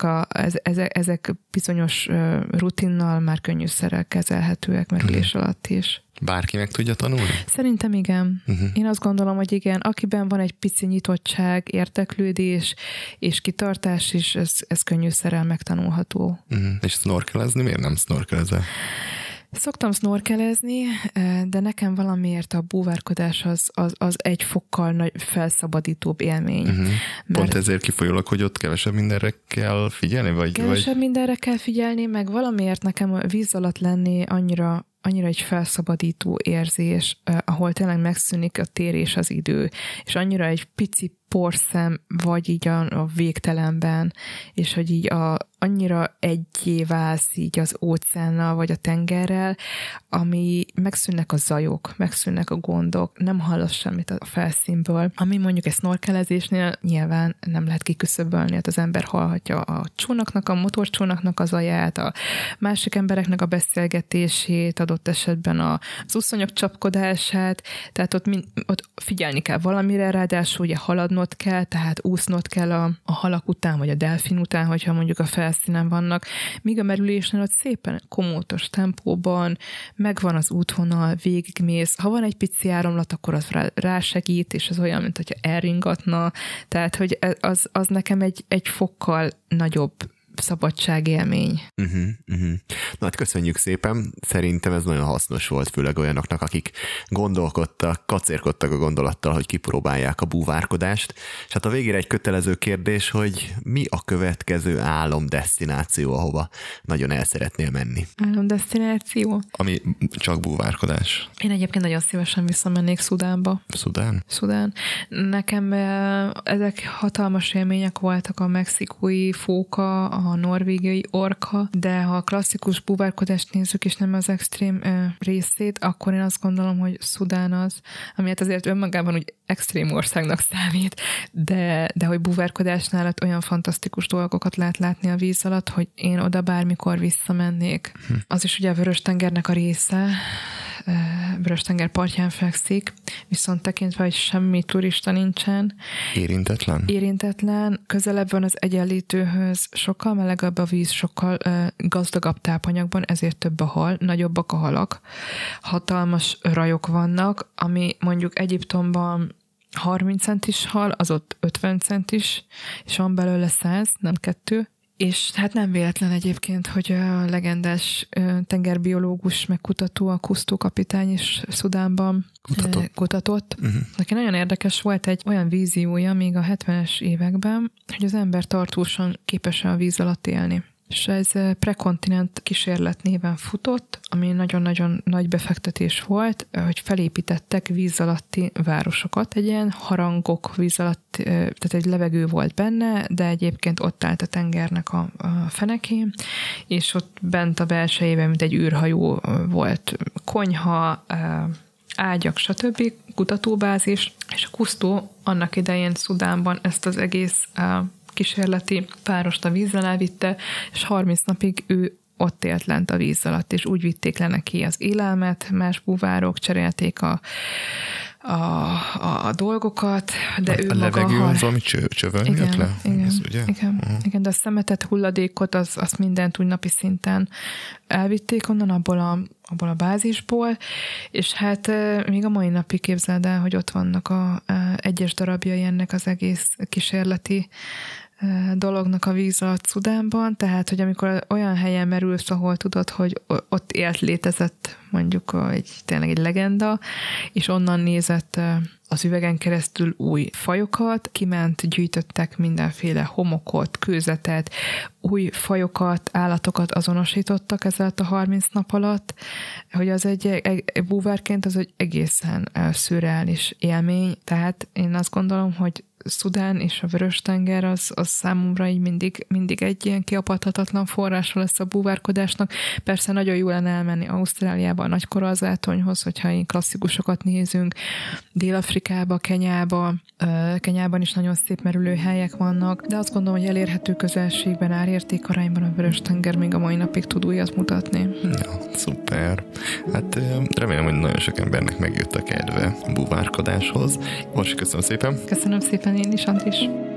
ezek bizonyos rutinnal már könnyűszerrel kezelhetőek merülés alatt is. Bárki meg tudja tanulni? Szerintem igen. Én azt gondolom, hogy igen. Akiben van egy pici nyitottság, érdeklődés és kitartás is, ez könnyűszerrel megtanulható. És snorkelezni miért nem snorkelezel? Szoktam snorkelezni, de nekem valamiért a búvárkodás az egy fokkal felszabadítóbb élmény. Pont ezért kifolyólag, hogy ott kevesebb mindenre kell figyelni? Kevesebb mindenre kell figyelni, meg valamiért nekem a víz alatt lenni annyira egy felszabadító érzés, ahol tényleg megszűnik a tér és az idő, és annyira egy pici porszem vagy így a végtelenben, és hogy így annyira egyé válsz így az óceánnal vagy a tengerrel, ami megszűnnek a zajok, megszűnnek a gondok, nem hallasz semmit a felszínből, ami mondjuk egy snorkelezésnél nyilván nem lehet kiküszöbölni, hát az ember hallhatja a csónaknak, a motorcsónaknak a zaját, a másik embereknek a beszélgetését, adott esetben az uszonyok csapkodását, tehát ott figyelni kell valamire, ráadásul ugye haladnod kell, tehát úsznod kell a halak után, vagy a delfin után, hogyha mondjuk a felszínen vannak, míg a merülésnél ott szépen komótos tempóban, megvan az útvonal, végigmész, ha van egy pici áramlat, akkor az rásegít, és az olyan, mint hogyha elringatna, tehát hogy az nekem egy fokkal nagyobb szabadságélmény. Na hát köszönjük szépen, szerintem ez nagyon hasznos volt, főleg olyanoknak, akik gondolkodtak, kacérkodtak a gondolattal, hogy kipróbálják a búvárkodást, és hát a végére egy kötelező kérdés, hogy mi a következő álomdesztináció, ahova nagyon el szeretnél menni? Álomdesztináció? Ami csak búvárkodás. Én egyébként nagyon szívesen visszamennék Szudánba. Szudán. Nekem ezek hatalmas élmények voltak, a mexikói fóka, a norvégiai orka, de ha a klasszikus búvárkodást nézzük, és nem az extrém részét, akkor én azt gondolom, hogy Szudán az, ami hát azért önmagában úgy extrém országnak számít, de hogy búvárkodásnál ott olyan fantasztikus dolgokat lehet látni a víz alatt, hogy én oda bármikor visszamennék. Az is ugye a Vörös-tengernek a része, Vörös-tenger partján fekszik, viszont tekintve, hogy semmi turista nincsen. Érintetlen. Közelebb van az Egyenlítőhöz, sokkal melegebb a víz, sokkal gazdagabb tápanyagban, ezért több a hal, nagyobbak a halak. Hatalmas rajok vannak, ami mondjuk Egyiptomban 30 centis hal, az ott 50 centis, és van belőle 100, nem 2. És hát nem véletlen egyébként, hogy a legendás tengerbiológus megkutató, a Cousteau kapitány is Szudánban kutatott. Neki nagyon érdekes volt egy olyan víziója még a 70-es években, hogy az ember tartósan képes a víz alatt élni. És ez prekontinent kísérlet néven futott, ami nagyon-nagyon nagy befektetés volt, hogy felépítettek víz alatti városokat. Egy ilyen harangok víz alatt, tehát egy levegő volt benne, de egyébként ott állt a tengernek a fenekén, és ott bent a belsejében, mint egy űrhajó volt konyha, ágyak, stb. Kutatóbázis, és a Cousteau annak idején Szudánban ezt az egész kísérleti párost a víz alá vitte, és 30 napig ő ott élt lent a víz alatt, és úgy vitték le neki az élelmet, más búvárok cserélték a dolgokat, de ő a maga... levegő az valami csövön jött le? Igen, de a szemetet, hulladékot, azt mindent úgy napi szinten elvitték onnan, abból a bázisból, és hát még a mai napig képzeld el, hogy ott vannak egyes darabjai ennek az egész kísérleti dolognak a víz alatt Szudánban, tehát, hogy amikor olyan helyen merülsz, ahol tudod, hogy ott létezett mondjuk tényleg egy legenda, és onnan nézett az üvegen keresztül új fajokat, kiment, gyűjtöttek mindenféle homokot, kőzetet, új fajokat, állatokat azonosítottak ezzel a 30 nap alatt, hogy az egy búvárként az egy egészen szürreális élmény, tehát én azt gondolom, hogy Szudán és a Vörös-tenger az számomra így mindig egy ilyen kiapadhatatlan forrása lesz a búvárkodásnak. Persze nagyon jó lenne elmenni Ausztráliába, a nagykorallzátonyhoz, hogyha ilyen klasszikusokat nézünk, Dél-Afrikába, Kenyában is nagyon szép merülőhelyek vannak, de azt gondolom, hogy elérhető közelségben, árértékarányban a Vörös-tenger még a mai napig tud újat mutatni. Ja, szuper. Hát remélem, hogy nagyon sok embernek megjött a kedve a búvárkodáshoz. Most köszönöm szépen. Köszönöm szépen én is, Andris.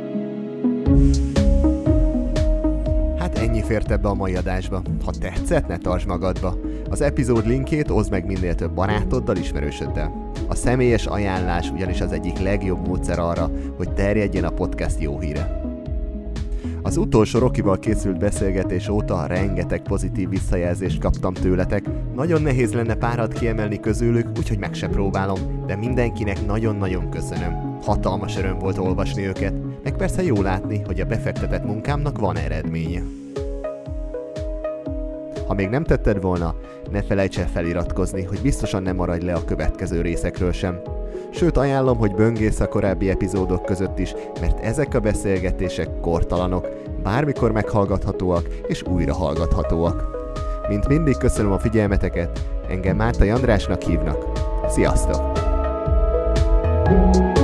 Hát ennyi fért ebbe a mai adásba. Ha tetszett, ne tartsd magadba. Az epizód linkjét oszd meg minél több barátoddal, ismerősöddel. A személyes ajánlás ugyanis az egyik legjobb módszer arra, hogy terjedjen a podcast jó híre. Az utolsó Rockyval készült beszélgetés óta rengeteg pozitív visszajelzést kaptam tőletek. Nagyon nehéz lenne párat kiemelni közülük, úgyhogy meg se próbálom, de mindenkinek nagyon-nagyon köszönöm. Hatalmas öröm volt olvasni őket, meg persze jó látni, hogy a befektetett munkámnak van eredménye. Ha még nem tetted volna, ne felejts el feliratkozni, hogy biztosan nem maradj le a következő részekről sem. Sőt, ajánlom, hogy böngész a korábbi epizódok között is, mert ezek a beszélgetések kortalanok, bármikor meghallgathatóak és újra hallgathatóak. Mint mindig köszönöm a figyelmeteket, engem Mártai Andrásnak hívnak. Sziasztok!